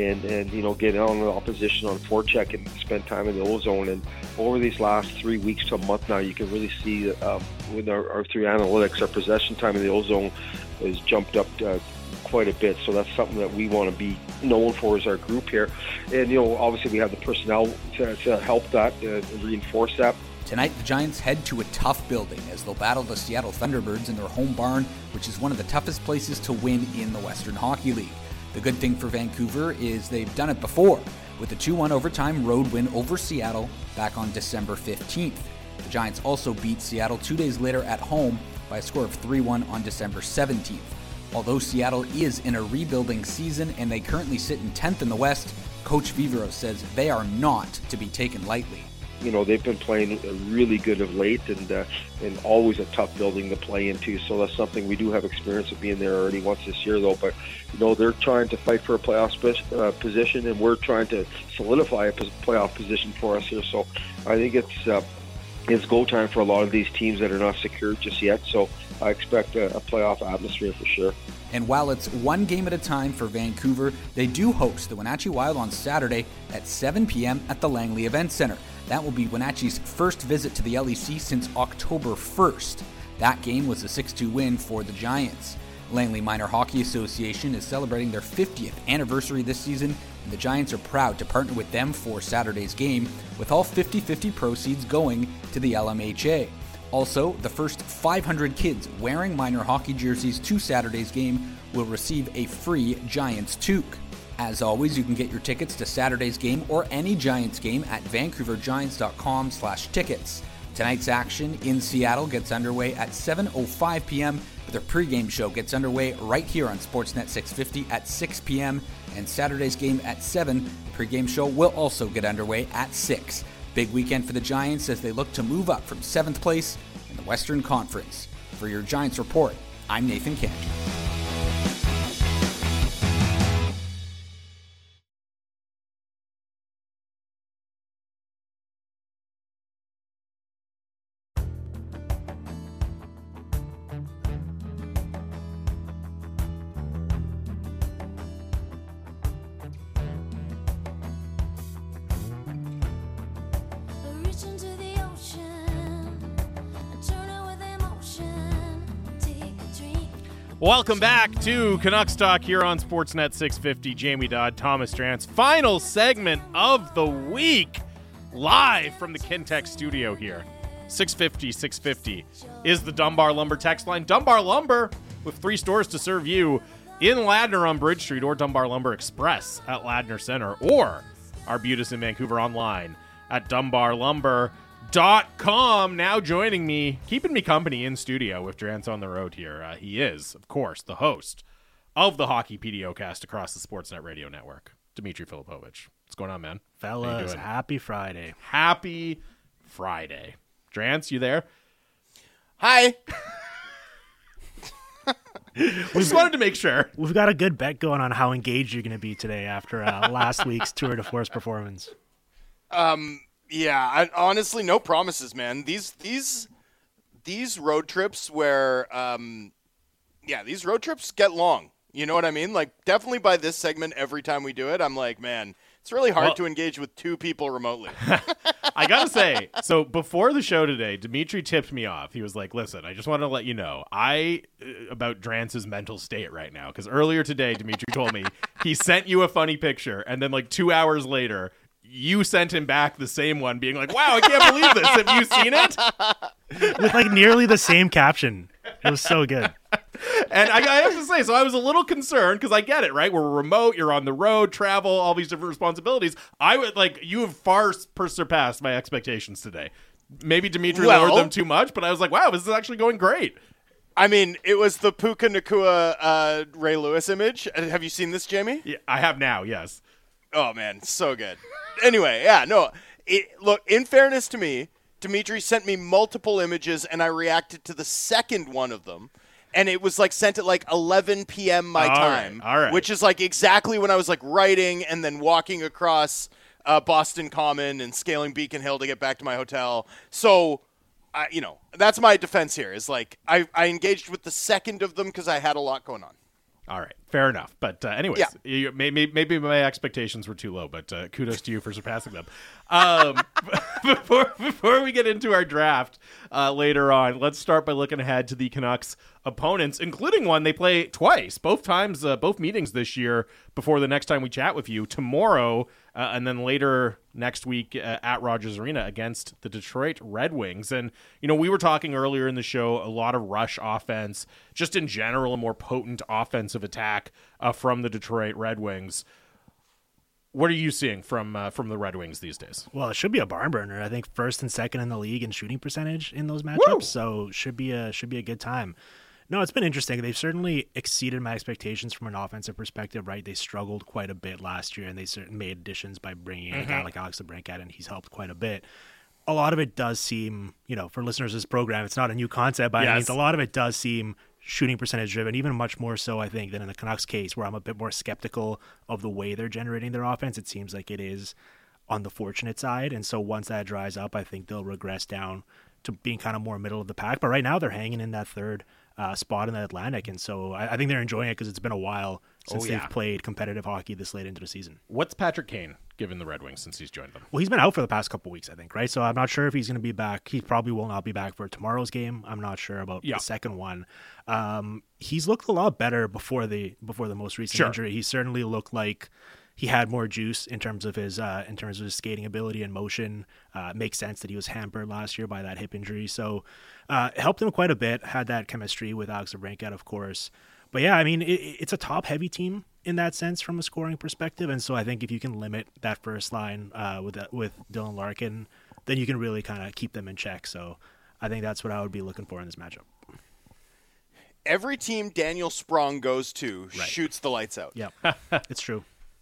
get on the opposition on forecheck and spend time in the O-zone. And over these last 3 weeks to a month now, you can really see with our through analytics, our possession time in the O-zone has jumped up quite a bit. So that's something that we want to be known for as our group here. And, obviously we have the personnel to help that, reinforce that. Tonight, the Giants head to a tough building as they'll battle the Seattle Thunderbirds in their home barn, which is one of the toughest places to win in the Western Hockey League. The good thing for Vancouver is they've done it before, with a 2-1 overtime road win over Seattle back on December 15th. The Giants also beat Seattle 2 days later at home by a score of 3-1 on December 17th. Although Seattle is in a rebuilding season and they currently sit in 10th in the West, Coach Vivero says they are not to be taken lightly. They've been playing really good of late and always a tough building to play into. So that's something we do have experience of being there already once this year, though. But, they're trying to fight for a playoff position, and we're trying to solidify a playoff position for us here. So I think it's go time for a lot of these teams that are not secured just yet. So I expect a playoff atmosphere for sure. And while it's one game at a time for Vancouver, they do host the Wenatchee Wild on Saturday at 7 p.m. at the Langley Event Center. That will be Wenatchee's first visit to the LEC since October 1st. That game was a 6-2 win for the Giants. Langley Minor Hockey Association is celebrating their 50th anniversary this season, and the Giants are proud to partner with them for Saturday's game, with all 50-50 proceeds going to the LMHA. Also, the first 500 kids wearing minor hockey jerseys to Saturday's game will receive a free Giants toque. As always, you can get your tickets to Saturday's game or any Giants game at vancouvergiants.com/tickets. Tonight's action in Seattle gets underway at 7:05 p.m., but their pregame show gets underway right here on Sportsnet 650 at 6 p.m., and Saturday's game at 7. The pregame show will also get underway at 6. Big weekend for the Giants as they look to move up from 7th place in the Western Conference. For your Giants report, I'm Nathan Cantor. Welcome back to Canucks Talk here on Sportsnet 650. Jamie Dodd, Thomas Drance. Final segment of the week, live from the Kintec studio here. 650 is the Dunbar Lumber text line. Dunbar Lumber with 3 stores to serve you in Ladner on Bridge Street, or Dunbar Lumber Express at Ladner Center, or Arbutus in Vancouver online at dunbarlumber.com. hockeypdo.com now joining me, keeping me company in studio with Drance on the road here. He is, of course, the host of the Hockey PDO-cast across the Sportsnet Radio Network, Dmitry Filipovich. What's going on, man? Fellas, happy Friday. Happy Friday. Drance, you there? Hi. We just wanted to make sure. We've got a good bet going on how engaged you're going to be today after last week's Tour de Force performance. Yeah, honestly, no promises, man. These road trips where, these road trips get long. You know what I mean? Like, definitely by this segment, every time we do it, I'm like, man, it's really hard to engage with two people remotely. I gotta say, so before the show today, Dmitry tipped me off. He was like, listen, I just want to let you know about Drance's mental state right now. Because earlier today, Dmitry told me he sent you a funny picture, and then like 2 hours later, you sent him back the same one, being like, wow, I can't believe this. Have you seen it? With like nearly the same caption. It was so good. And I have to say, so I was a little concerned because I get it, right? We're remote, you're on the road, travel, all these different responsibilities. I would you have far surpassed my expectations today. Maybe Dmitry lowered them too much, but I was like, wow, this is actually going great. I mean, it was the Puka Nacua Ray Lewis image. Have you seen this, Jamie? Yeah, I have now, yes. Oh, man, so good. Anyway, yeah, no. Look, in fairness to me, Dmitry sent me multiple images, and I reacted to the second one of them. And it was sent at 11 p.m. my time, all right. Which is exactly when I was writing and then walking across Boston Common and scaling Beacon Hill to get back to my hotel. So, that's my defense here is I engaged with the second of them because I had a lot going on. All right, fair enough. But anyways, yeah. maybe my expectations were too low, but kudos to you for surpassing them. Before we get into our draft later on, let's start by looking ahead to the Canucks' opponents, including one they play twice, both meetings this year before the next time we chat with you, tomorrow and then later next week at Rogers Arena against the Detroit Red Wings. And, we were talking earlier in the show, a lot of rush offense, just in general, a more potent offensive attack from the Detroit Red Wings. What are you seeing from the Red Wings these days? Well, it should be a barn burner. I think first and second in the league in shooting percentage in those matchups. Woo! So should be a good time. No, it's been interesting. They've certainly exceeded my expectations from an offensive perspective, right? They struggled quite a bit last year, and they certainly made additions by bringing in a guy like Alex DeBrincat, and he's helped quite a bit. A lot of it does seem, for listeners of this program, it's not a new concept by any means. A lot of it does seem shooting percentage driven, even much more so, I think, than in the Canucks case, where I'm a bit more skeptical of the way they're generating their offense. It seems like it is on the fortunate side, and so once that dries up, I think they'll regress down to being kind of more middle of the pack. But right now, they're hanging in that third spot in the Atlantic, and so I think they're enjoying it because it's been a while since they've played competitive hockey this late into the season. What's Patrick Kane given the Red Wings since he's joined them? Well, he's been out for the past couple weeks, I think, right? So I'm not sure if he's going to be back. He probably will not be back for tomorrow's game. I'm not sure about the second one. He's looked a lot better before the most recent injury. He certainly looked like he had more juice in terms of his skating ability and motion. It makes sense that he was hampered last year by that hip injury. So helped him quite a bit. Had that chemistry with Alex DeBrincat, of course. But yeah, I mean, it's a top-heavy team in that sense from a scoring perspective. And so I think if you can limit that first line with Dylan Larkin, then you can really kind of keep them in check. So I think that's what I would be looking for in this matchup. Every team Daniel Sprong goes to shoots the lights out. Yeah, it's true.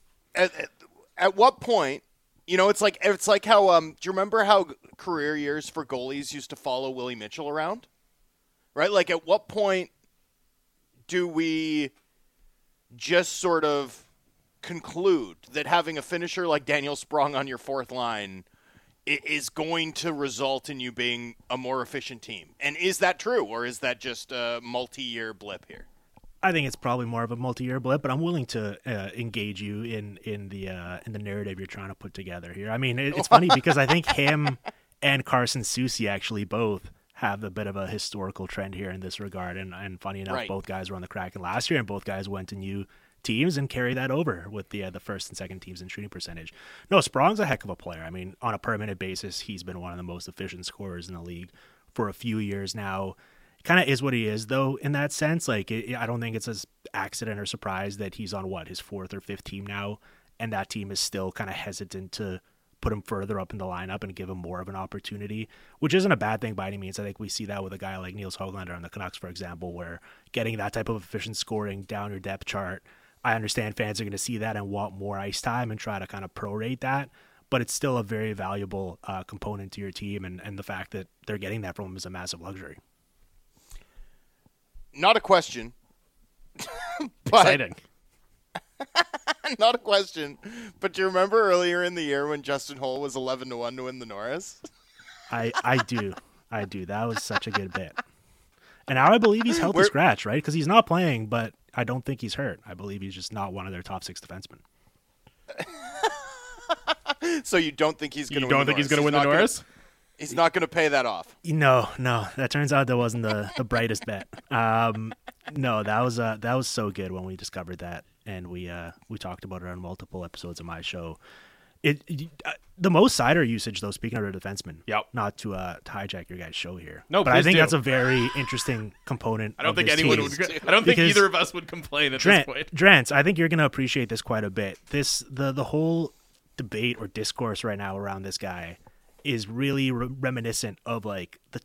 At what point, it's like how do you remember how career years for goalies used to follow Willie Mitchell around? Right? Like, at what point do we just sort of conclude that having a finisher like Daniel Sprong on your fourth line is going to result in you being a more efficient team? And is that true, or is that just a multi-year blip here? I think it's probably more of a multi-year blip, but I'm willing to engage you in the narrative you're trying to put together here. I mean, it's funny because I think him and Carson Soucy actually both have a bit of a historical trend here in this regard. And funny enough, both guys were on the Kraken last year, and both guys went to new teams and carry that over with the first and second teams in shooting percentage. No, Sprong's a heck of a player. I mean, on a permanent basis, he's been one of the most efficient scorers in the league for a few years now. Kind of is what he is, though, in that sense. Like, I don't think it's an accident or surprise that he's on his fourth or fifth team now, and that team is still kind of hesitant to put him further up in the lineup and give him more of an opportunity, which isn't a bad thing by any means. I think we see that with a guy like Niels Höglander on the Canucks, for example, where getting that type of efficient scoring down your depth chart, I understand fans are going to see that and want more ice time and try to kind of prorate that, but it's still a very valuable component to your team, and the fact that they're getting that from him is a massive luxury. Not a question. Exciting. Not a question. But do you remember earlier in the year when Justin Holl was 11-1 to win the Norris? I do. That was such a good bit. And now I believe he's healthy scratch, right? Because he's not playing, but I don't think he's hurt. I believe he's just not one of their top 6 defensemen. So you don't think he's going to win the Norris? You don't think he's going to win the Norris? He's not going to pay that off. No. That turns out that wasn't the brightest bet. No, that was so good when we discovered that, and we talked about it on multiple episodes of my show. The most Seider usage, though, speaking of a defenseman. Yep. Not to hijack your guys' show here. No, but I think that's a very interesting component. I don't think anyone would. I don't think either of us would complain at this point. Drance, I think you're going to appreciate this quite a bit. The whole debate or discourse right now around this guy is really reminiscent of like the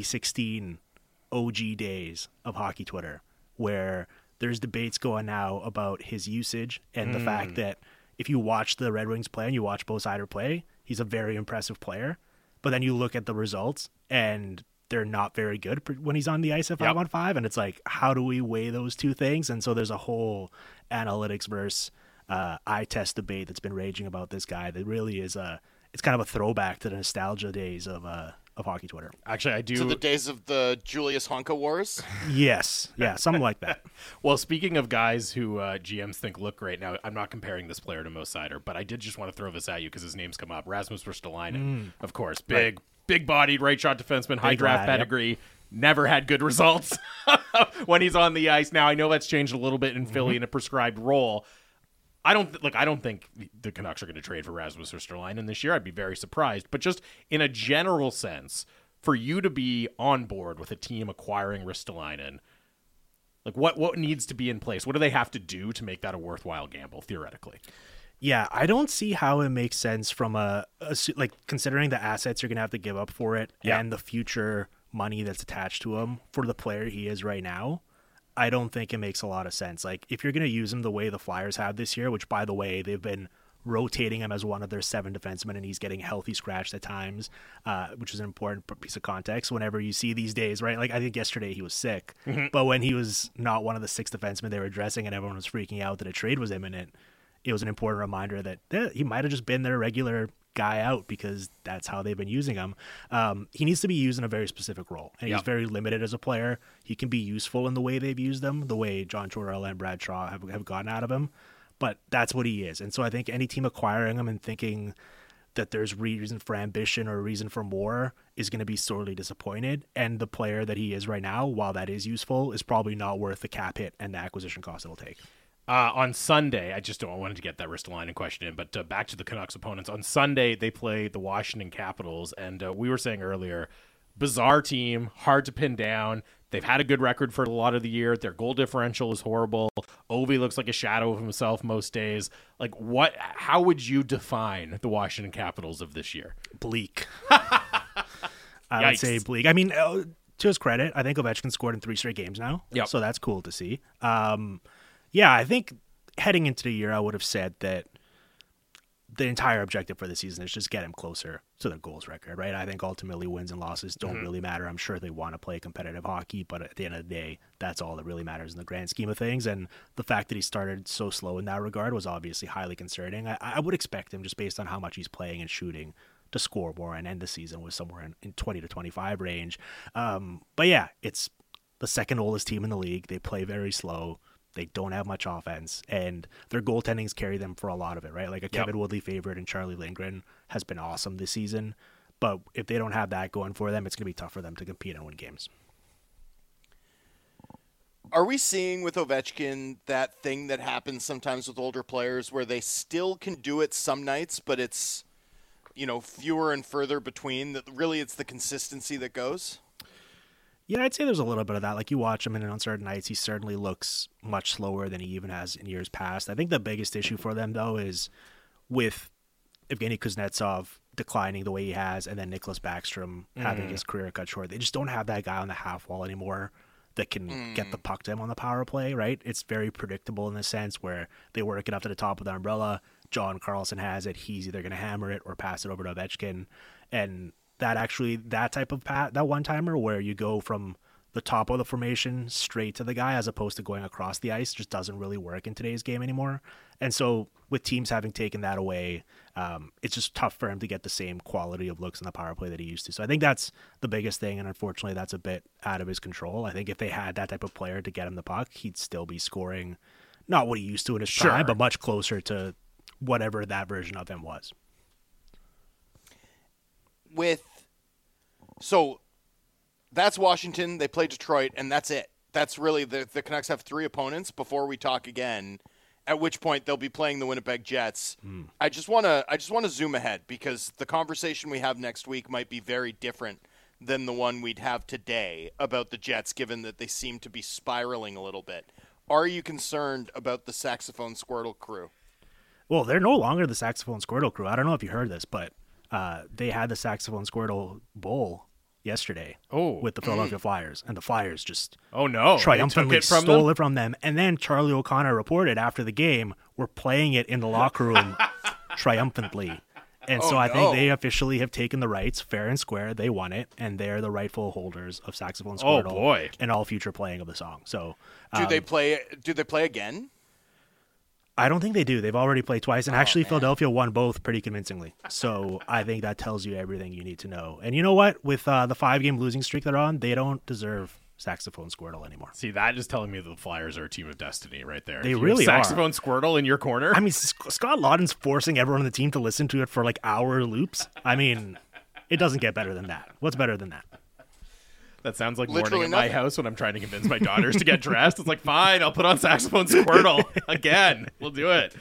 2016 OG days of hockey Twitter, where there's debates going now about his usage and the fact that if you watch the Red Wings play and you watch Bo Seider play, he's a very impressive player. But then you look at the results and they're not very good when he's on the ice at 5-on-5. And it's like, how do we weigh those two things? And so there's a whole analytics versus eye test debate that's been raging about this guy that really is it's kind of a throwback to the nostalgia days of hockey Twitter. Actually, I do. To the days of the Julius Honka Wars? Yes. Yeah, something like that. Well, speaking of guys who GMs think look great, now I'm not comparing this player to Mo Seider, but I did just want to throw this at you because his name's come up. Rasmus Ristolainen, of course. Big-bodied, right-shot defenseman, high draft pedigree. Yep. Never had good results when he's on the ice. Now, I know that's changed a little bit in Philly in a prescribed role. I don't think the Canucks are going to trade for Rasmus Ristolainen this year. I'd be very surprised. But just in a general sense, for you to be on board with a team acquiring Ristolainen, like what needs to be in place? What do they have to do to make that a worthwhile gamble, theoretically? Yeah, I don't see how it makes sense from like considering the assets you're going to have to give up for it and the future money that's attached to him for the player he is right now. I don't think it makes a lot of sense. Like, if you're going to use him the way the Flyers have this year, which, by the way, they've been rotating him as one of their 7 defensemen, and he's getting healthy scratched at times, which is an important piece of context whenever you see these days, right? Like, I think yesterday he was sick, but when he was not one of the 6 defensemen they were addressing and everyone was freaking out that a trade was imminent, it was an important reminder that he might have just been their regular guy out because that's how they've been using him. He needs to be used in a very specific role, and he's very limited as a player. He can be useful in the way they've used him, the way John Tortorella and Brad Shaw have gotten out of him, but that's what he is. And so I think any team acquiring him and thinking that there's reason for ambition or reason for more is going to be sorely disappointed. And the player that he is right now, while that is useful, is probably not worth the cap hit and the acquisition cost it'll take. On Sunday, I wanted to get that Ristolainen question in, but back to the Canucks opponents. On Sunday, they play the Washington Capitals, and we were saying earlier, bizarre team, hard to pin down. They've had a good record for a lot of the year. Their goal differential is horrible. Ovi looks like a shadow of himself most days. Like, how would you define the Washington Capitals of this year? Bleak. I would say bleak. I mean, to his credit, I think Ovechkin scored in 3 straight games now, so that's cool to see. Yeah, I think heading into the year, I would have said that the entire objective for the season is just get him closer to their goals record, right? I think ultimately wins and losses don't really matter. I'm sure they want to play competitive hockey, but at the end of the day, that's all that really matters in the grand scheme of things. And the fact that he started so slow in that regard was obviously highly concerning. I would expect him, just based on how much he's playing and shooting, to score more and end the season with somewhere in 20 to 25 range. But yeah, it's the second oldest team in the league. They play very slow. They don't have much offense, and their goaltendings carry them for a lot of it, right? Like a Kevin Woodley favorite and Charlie Lindgren has been awesome this season, but if they don't have that going for them, it's going to be tough for them to compete and win games. Are we seeing with Ovechkin that thing that happens sometimes with older players where they still can do it some nights, but it's, fewer and further between? That really it's the consistency that goes? Yeah, I'd say there's a little bit of that. Like, you watch him, and on certain nights, he certainly looks much slower than he even has in years past. I think the biggest issue for them, though, is with Evgeny Kuznetsov declining the way he has, and then Nicholas Backstrom having his career cut short. They just don't have that guy on the half wall anymore that can get the puck to him on the power play, right? It's very predictable in the sense where they work it up to the top of the umbrella. John Carlson has it. He's either going to hammer it or pass it over to Ovechkin. And that type of that one-timer where you go from the top of the formation straight to the guy as opposed to going across the ice just doesn't really work in today's game anymore. And so with teams having taken that away, it's just tough for him to get the same quality of looks in the power play that he used to. So I think that's the biggest thing, and unfortunately that's a bit out of his control. I think if they had that type of player to get him the puck, he'd still be scoring not what he used to in his prime, but much closer to whatever that version of him was. So that's Washington. They play Detroit, and that's it. That's really the Canucks have 3 opponents before we talk again. At which point they'll be playing the Winnipeg Jets. I just want to zoom ahead because the conversation we have next week might be very different than the one we'd have today about the Jets, given that they seem to be spiraling a little bit. Are you concerned about the Saxophone Squirtle crew? Well, they're no longer the Saxophone Squirtle crew. I don't know if you heard this, but they had the Saxophone Squirtle Bowl yesterday with the Philadelphia Flyers, and the Flyers just triumphantly stole it from them. And then Charlie O'Connor reported after the game, we're playing it in the locker room triumphantly. And so I think they officially have taken the rights fair and square. They won it, and they're the rightful holders of Saxophone Squirtle and all future playing of the song. So do they play again? I don't think they do. They've already played twice, and actually Philadelphia won both pretty convincingly. So I think that tells you everything you need to know. And you know what? With the 5-game losing streak they're on, they don't deserve Saxophone Squirtle anymore. See, that is telling me the Flyers are a team of destiny right there. They really are. Saxophone Squirtle in your corner. I mean, Scott Laughton's forcing everyone on the team to listen to it for like hour loops. I mean, it doesn't get better than that. What's better than that? That sounds like morning at my house when I'm trying to convince my daughters to get dressed. It's like, fine, I'll put on Saxophone Squirtle again. We'll do it.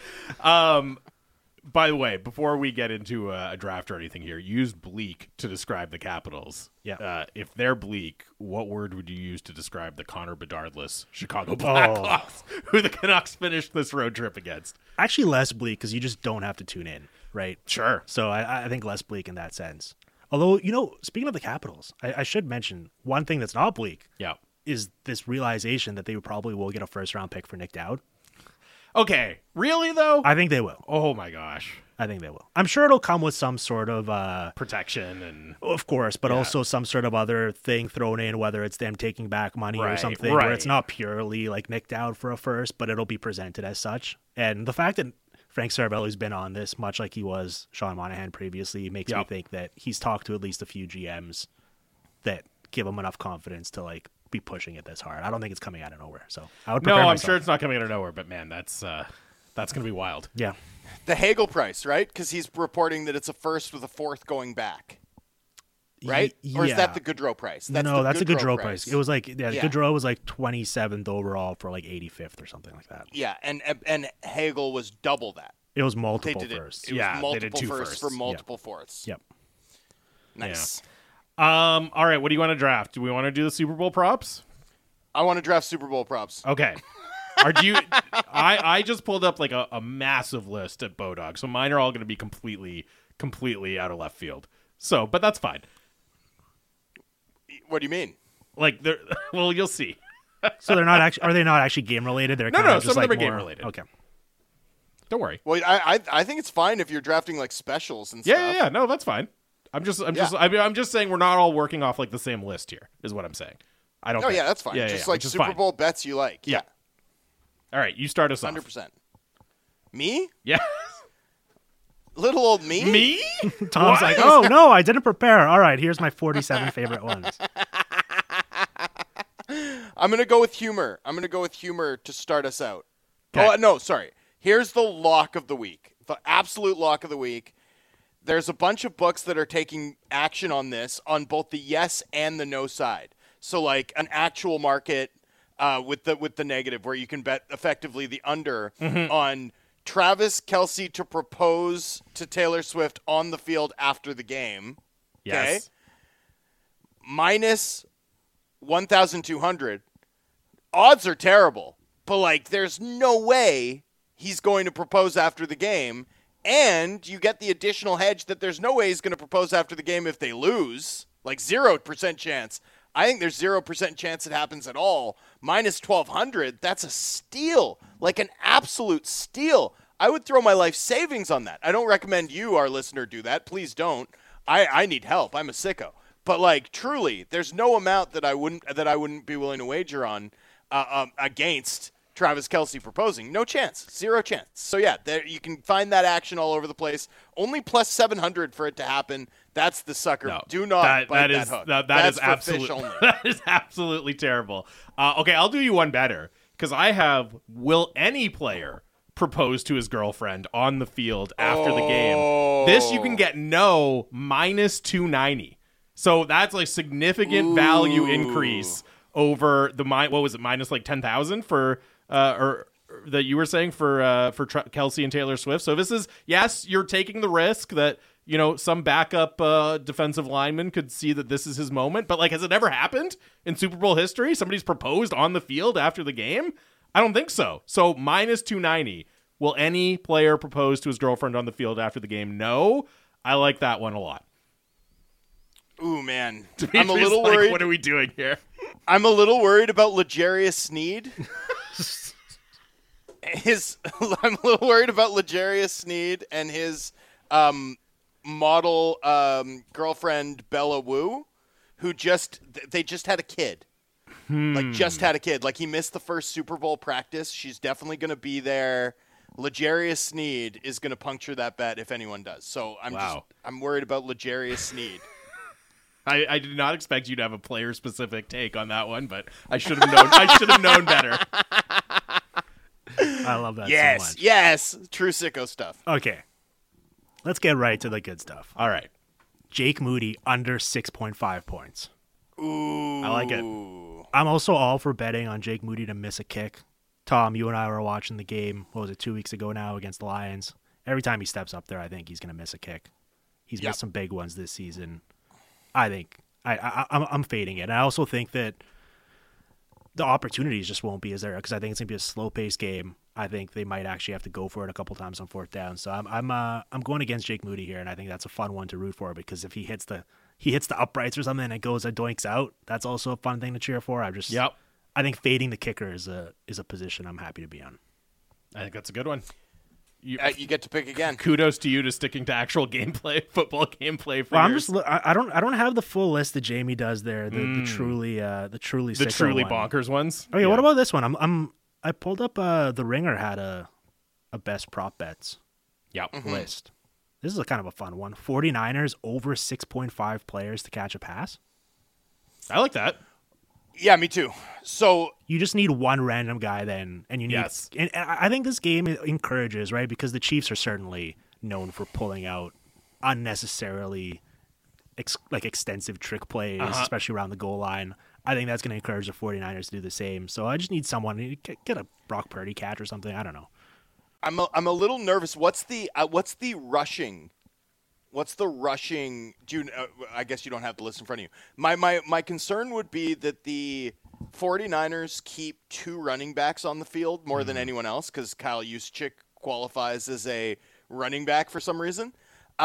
By the way, before we get into a draft or anything here, use bleak to describe the Capitals. Yeah. If they're bleak, what word would you use to describe the Connor Bedardless Chicago Blackhawks, who the Canucks finished this road trip against? Actually, less bleak because you just don't have to tune in, right? Sure. So I think less bleak in that sense. Although, speaking of the Capitals, I should mention one thing that's not bleak is this realization that they probably will get a first-round pick for Nick Dowd. Okay. Really, though? I think they will. Oh, my gosh. I think they will. I'm sure it'll come with some sort of protection and of course, but also some sort of other thing thrown in, whether it's them taking back money or something, where it's not purely like Nick Dowd for a first, but it'll be presented as such. And the fact that Frank Saravelli's been on this, much like he was Sean Monahan previously, makes me think that he's talked to at least a few GMs that give him enough confidence to like be pushing it this hard. I don't think it's coming out of nowhere. So I would prepare myself. I'm sure it's not coming out of nowhere, but man, that's going to be wild. Yeah. The Hagel price, right? Because he's reporting that it's a first with a fourth going back. Right? Or is that the Gaudreau price? That's a Gaudreau price. It was like, Gaudreau was like 27th overall for like 85th or something like that. Yeah, and Hagel was double that. It was multiple firsts. It was multiple firsts for multiple fourths. Yep. Nice. Yeah. All right, what do you want to draft? Do we want to do the Super Bowl props? I want to draft Super Bowl props. Okay. I just pulled up like a massive list at Bodog, so mine are all going to be completely out of left field. So, but that's fine. What do you mean? Like, well, you'll see. So they're not actually. Are they not actually game related? They're no. Just some of like them are game related. Okay. Don't worry. Well, I think it's fine if you're drafting like specials and stuff. Yeah. No, that's fine. I'm just saying we're not all working off like the same list here. Is what I'm saying. I don't. Oh yeah, that's fine. Just like Super Bowl bets you like. Yeah. All right, you start us 100%. Me? Yeah. Little old me? Me? Tom's like, oh, no, I didn't prepare. All right, here's my 47 favorite ones. I'm going to go with humor. To start us out. Okay. Oh, no, sorry. Here's the lock of the week. The absolute lock of the week. There's a bunch of books that are taking action on this on both the yes and the no side. So like an actual market with the negative where you can bet effectively the under on Travis Kelce to propose to Taylor Swift on the field after the game. Yes. Okay? Minus 1,200. Odds are terrible, but like there's no way he's going to propose after the game. And you get the additional hedge that there's no way he's going to propose after the game if they lose. Like 0% chance. I think there's 0% chance it happens at all. Minus 1,200, that's a steal. Like an absolute steal. I would throw my life savings on that. I don't recommend you, our listener, do that. Please don't. I need help. I'm a sicko. But like truly, there's no amount that I wouldn't be willing to wager on against Travis Kelce proposing. No chance. 0 chance. So yeah, there you can find that action all over the place. Only plus 700 for it to happen. That's the sucker. No, do not bite that hook. That is absolutely terrible. Okay, I'll do you one better because I have will any player propose to his girlfriend on the field after the game? This you can get no minus 290. So that's like significant value increase over the what was it minus like 10,000 for or that you were saying for Kelce and Taylor Swift. So this is, yes, you're taking the risk that, you know, some backup defensive lineman could see that this is his moment. But like, has it ever happened in Super Bowl history? Somebody's proposed on the field after the game? I don't think so. So minus 290. Will any player propose to his girlfriend on the field after the game? No. I like that one a lot. Ooh, man. I'm a little like, worried. What are we doing here? I'm a little worried about L'Jarius Sneed. I'm a little worried about L'Jarius Sneed and his model girlfriend Bella Wu, who just had a kid. Like just had a kid. Like he missed the first Super Bowl practice. She's definitely going to be there. L'Jarius Sneed is going to puncture that bet if anyone does. So I'm worried about L'Jarius Sneed. I did not expect you to have a player specific take on that one, but I should have known. I should have known better. I love that so much. Yes. True sicko stuff. Okay. Let's get right to the good stuff. All right. Jake Moody under 6.5 points. Ooh. I like it. I'm also all for betting on Jake Moody to miss a kick. Tom, you and I were watching the game, what was it, 2 weeks ago now against the Lions. Every time he steps up there, I think he's going to miss a kick. He's missed some big ones this season. I think I'm fading it. And I also think that the opportunities just won't be as there because I think it's going to be a slow-paced game. I think they might actually have to go for it a couple times on fourth down. So I'm going against Jake Moody here, and I think that's a fun one to root for because if he hits the uprights or something and it goes and doinks out, that's also a fun thing to cheer for. I think fading the kicker is a position I'm happy to be on. I think that's a good one. You get to pick again. Kudos to you to sticking to actual gameplay, football gameplay. Well, I don't have the full list that Jamie does there. The truly bonkers ones. Okay, what about this one? I pulled up the Ringer had a best prop bets list. This is a kind of a fun one. 49ers over 6.5 players to catch a pass. I like that. Yeah, me too. So you just need one random guy then, and you need. Yes. And I think this game encourages, right? Because the Chiefs are certainly known for pulling out unnecessarily extensive trick plays, especially around the goal line. I think that's going to encourage the 49ers to do the same. So I just need someone to get a Brock Purdy catch or something. I don't know. I'm a little nervous. What's the rushing? What's the rushing? I guess you don't have the list in front of you. My concern would be that the 49ers keep two running backs on the field more than anyone else because Kyle Juszczyk qualifies as a running back for some reason.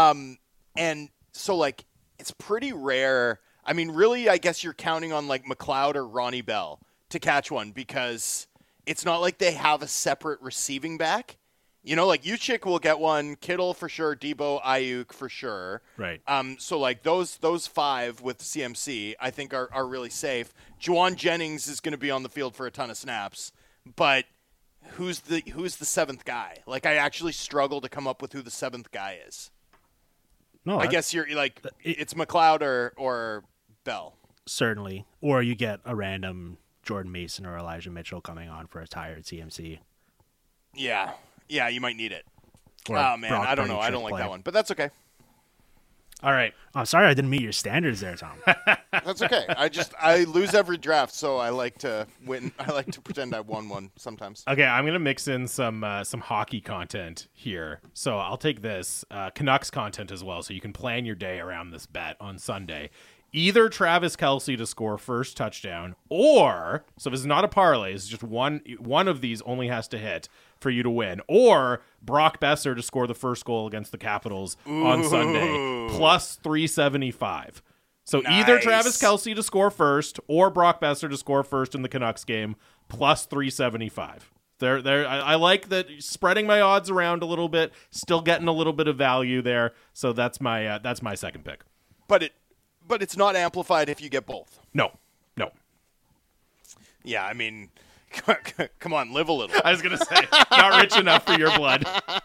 And so, like, it's pretty rare. I mean, really, I guess you're counting on, like, McLeod or Ronnie Bell to catch one because it's not like they have a separate receiving back. You know, like Juszczyk will get one, Kittle for sure, Debo, Ayuk for sure. Right. So like those five with CMC, I think are really safe. Juwan Jennings is going to be on the field for a ton of snaps, but who's the seventh guy? Like I actually struggle to come up with who the seventh guy is. No, I guess you're like it's McLeod or Bell. Certainly, or you get a random Jordan Mason or Elijah Mitchell coming on for a tired CMC. Yeah. Yeah, you might need it. Or oh, man, Brock I don't Purdy know. I don't like play. that one, but that's okay. All right. I'm sorry I didn't meet your standards there, Tom. That's okay. I lose every draft, so I like to win. I like to pretend I won one sometimes. Okay, I'm going to mix in some hockey content here. So I'll take this Canucks content as well, so you can plan your day around this bet on Sunday. either Travis Kelce to score first touchdown, or, so this is not a parlay, it's just one of these only has to hit for you to win, or Brock Besser to score the first goal against the Capitals on Sunday, plus 375. So either Travis Kelce to score first or Brock Besser to score first in the Canucks game, plus 375. I like that, spreading my odds around a little bit, still getting a little bit of value there. So that's my second pick. But it's not amplified if you get both. No. Yeah, I mean, come on, live a little. I was gonna say, not rich enough for your blood.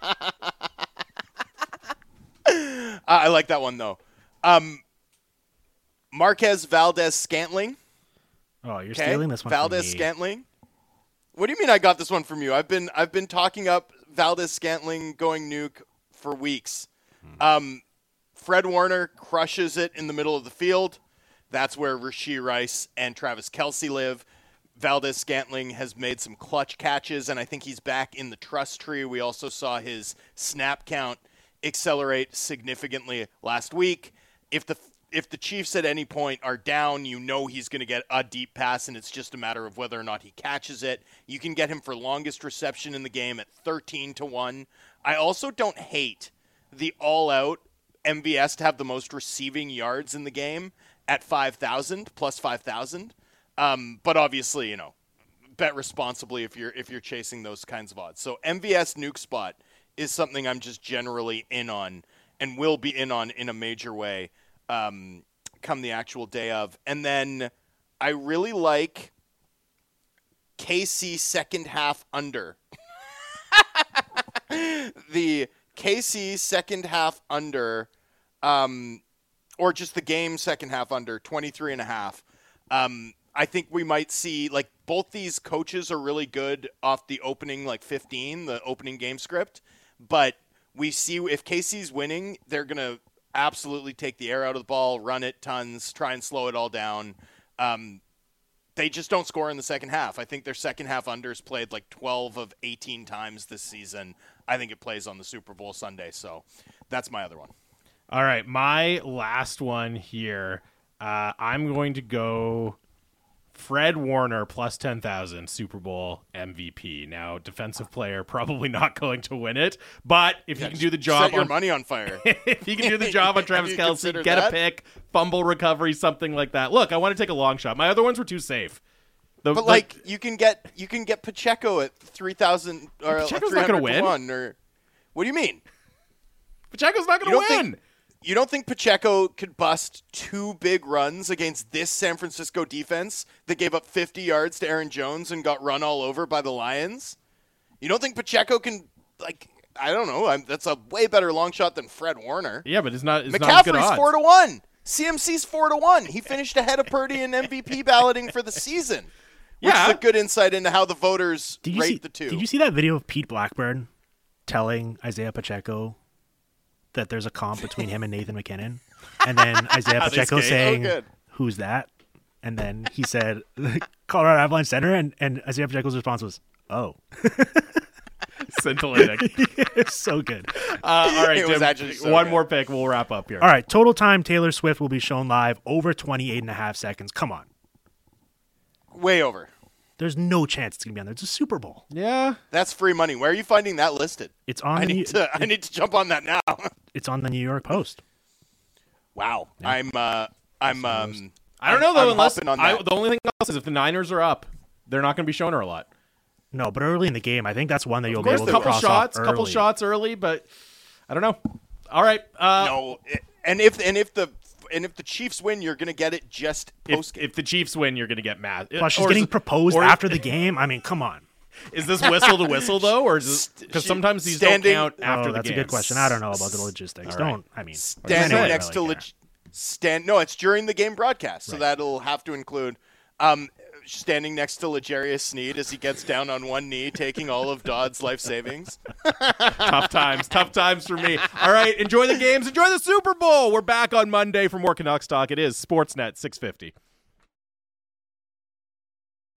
I like that one though. Marquez Valdes-Scantling. Oh, you're stealing this one from me. Valdes-Scantling. What do you mean I got this one from you? I've been talking up Valdes-Scantling going nuke for weeks. Fred Warner crushes it in the middle of the field. That's where Rashee Rice and Travis Kelce live. Valdes-Scantling has made some clutch catches, and I think he's back in the trust tree. We also saw his snap count accelerate significantly last week. If the Chiefs at any point are down, you know he's going to get a deep pass, and it's just a matter of whether or not he catches it. You can get him for longest reception in the game at 13-1. I also don't hate the all-out MVS to have the most receiving yards in the game at 5,000, plus 5,000. But obviously, bet responsibly if you're chasing those kinds of odds. So MVS nuke spot is something I'm just generally in on and will be in on in a major way come the actual day of. And then I really like KC second half under. The KC second half under, or just the game second half under, 23.5. I think we might see, both these coaches are really good off the opening 15, the opening game script, but we see if KC's winning, they're going to absolutely take the air out of the ball, run it tons, try and slow it all down. They just don't score in the second half. I think their second half unders played 12 of 18 times this season. I think it plays on the Super Bowl Sunday, so that's my other one. All right, my last one here. I'm going to go Fred Warner plus 10,000 Super Bowl MVP. Now, defensive player, probably not going to win it, but if you can do the job, set your money on fire. If you can do the job on Travis Kelce, get a pick, fumble recovery, something like that. Look, I want to take a long shot. My other ones were too safe. You can get Pacheco at 3,000 or Pacheco's not going to win. Or what do you mean? Pacheco's not going to win. You don't think Pacheco could bust two big runs against this San Francisco defense that gave up 50 yards to Aaron Jones and got run all over by the Lions? You don't think Pacheco can, I don't know. That's a way better long shot than Fred Warner. Yeah, but it's not as good McCaffrey's odds. 4-1. CMC's 4-1. He finished ahead of Purdy in MVP balloting for the season. Which is a good insight into how the voters rate the two. Did you see that video of Pete Blackburn telling Isaiah Pacheco that there's a comp between him and Nathan McKinnon? And then Isaiah Pacheco saying, who's that? And then he said, Colorado Avalanche center. And Isaiah Pacheco's response was, oh. Scintillating. It's so good. All right, it was Tim, actually so one good. more pick. We'll wrap up here. All right, total time Taylor Swift will be shown live over 28.5 seconds. Come on. Way over. There's no chance it's going to be on there. It's a Super Bowl. Yeah. That's free money. Where are you finding that listed? It's on I need to jump on that now. It's on the New York Post. Wow. Yeah. I don't know, though, unless the only thing else is if the Niners are up, they're not going to be showing her a lot. No, but early in the game, I think that's one that you'll be Of able course, to cross off couple shots early, but I don't know. All right. No, and if the Chiefs win, you're going to get it just post game. If the Chiefs win, you're going to get mad. Plus, she's getting proposed after the game. I mean, come on. Is this whistle to whistle though, or is this because sometimes these don't count after the game? That's a good question. I don't know about the logistics. Right. Standing next to No, it's during the game broadcast, so that'll have to include standing next to L'Jarius Sneed as he gets down on one knee, taking all of Dodd's life savings. Tough times for me. All right, enjoy the games, enjoy the Super Bowl. We're back on Monday for more Canucks talk. It is Sportsnet 650.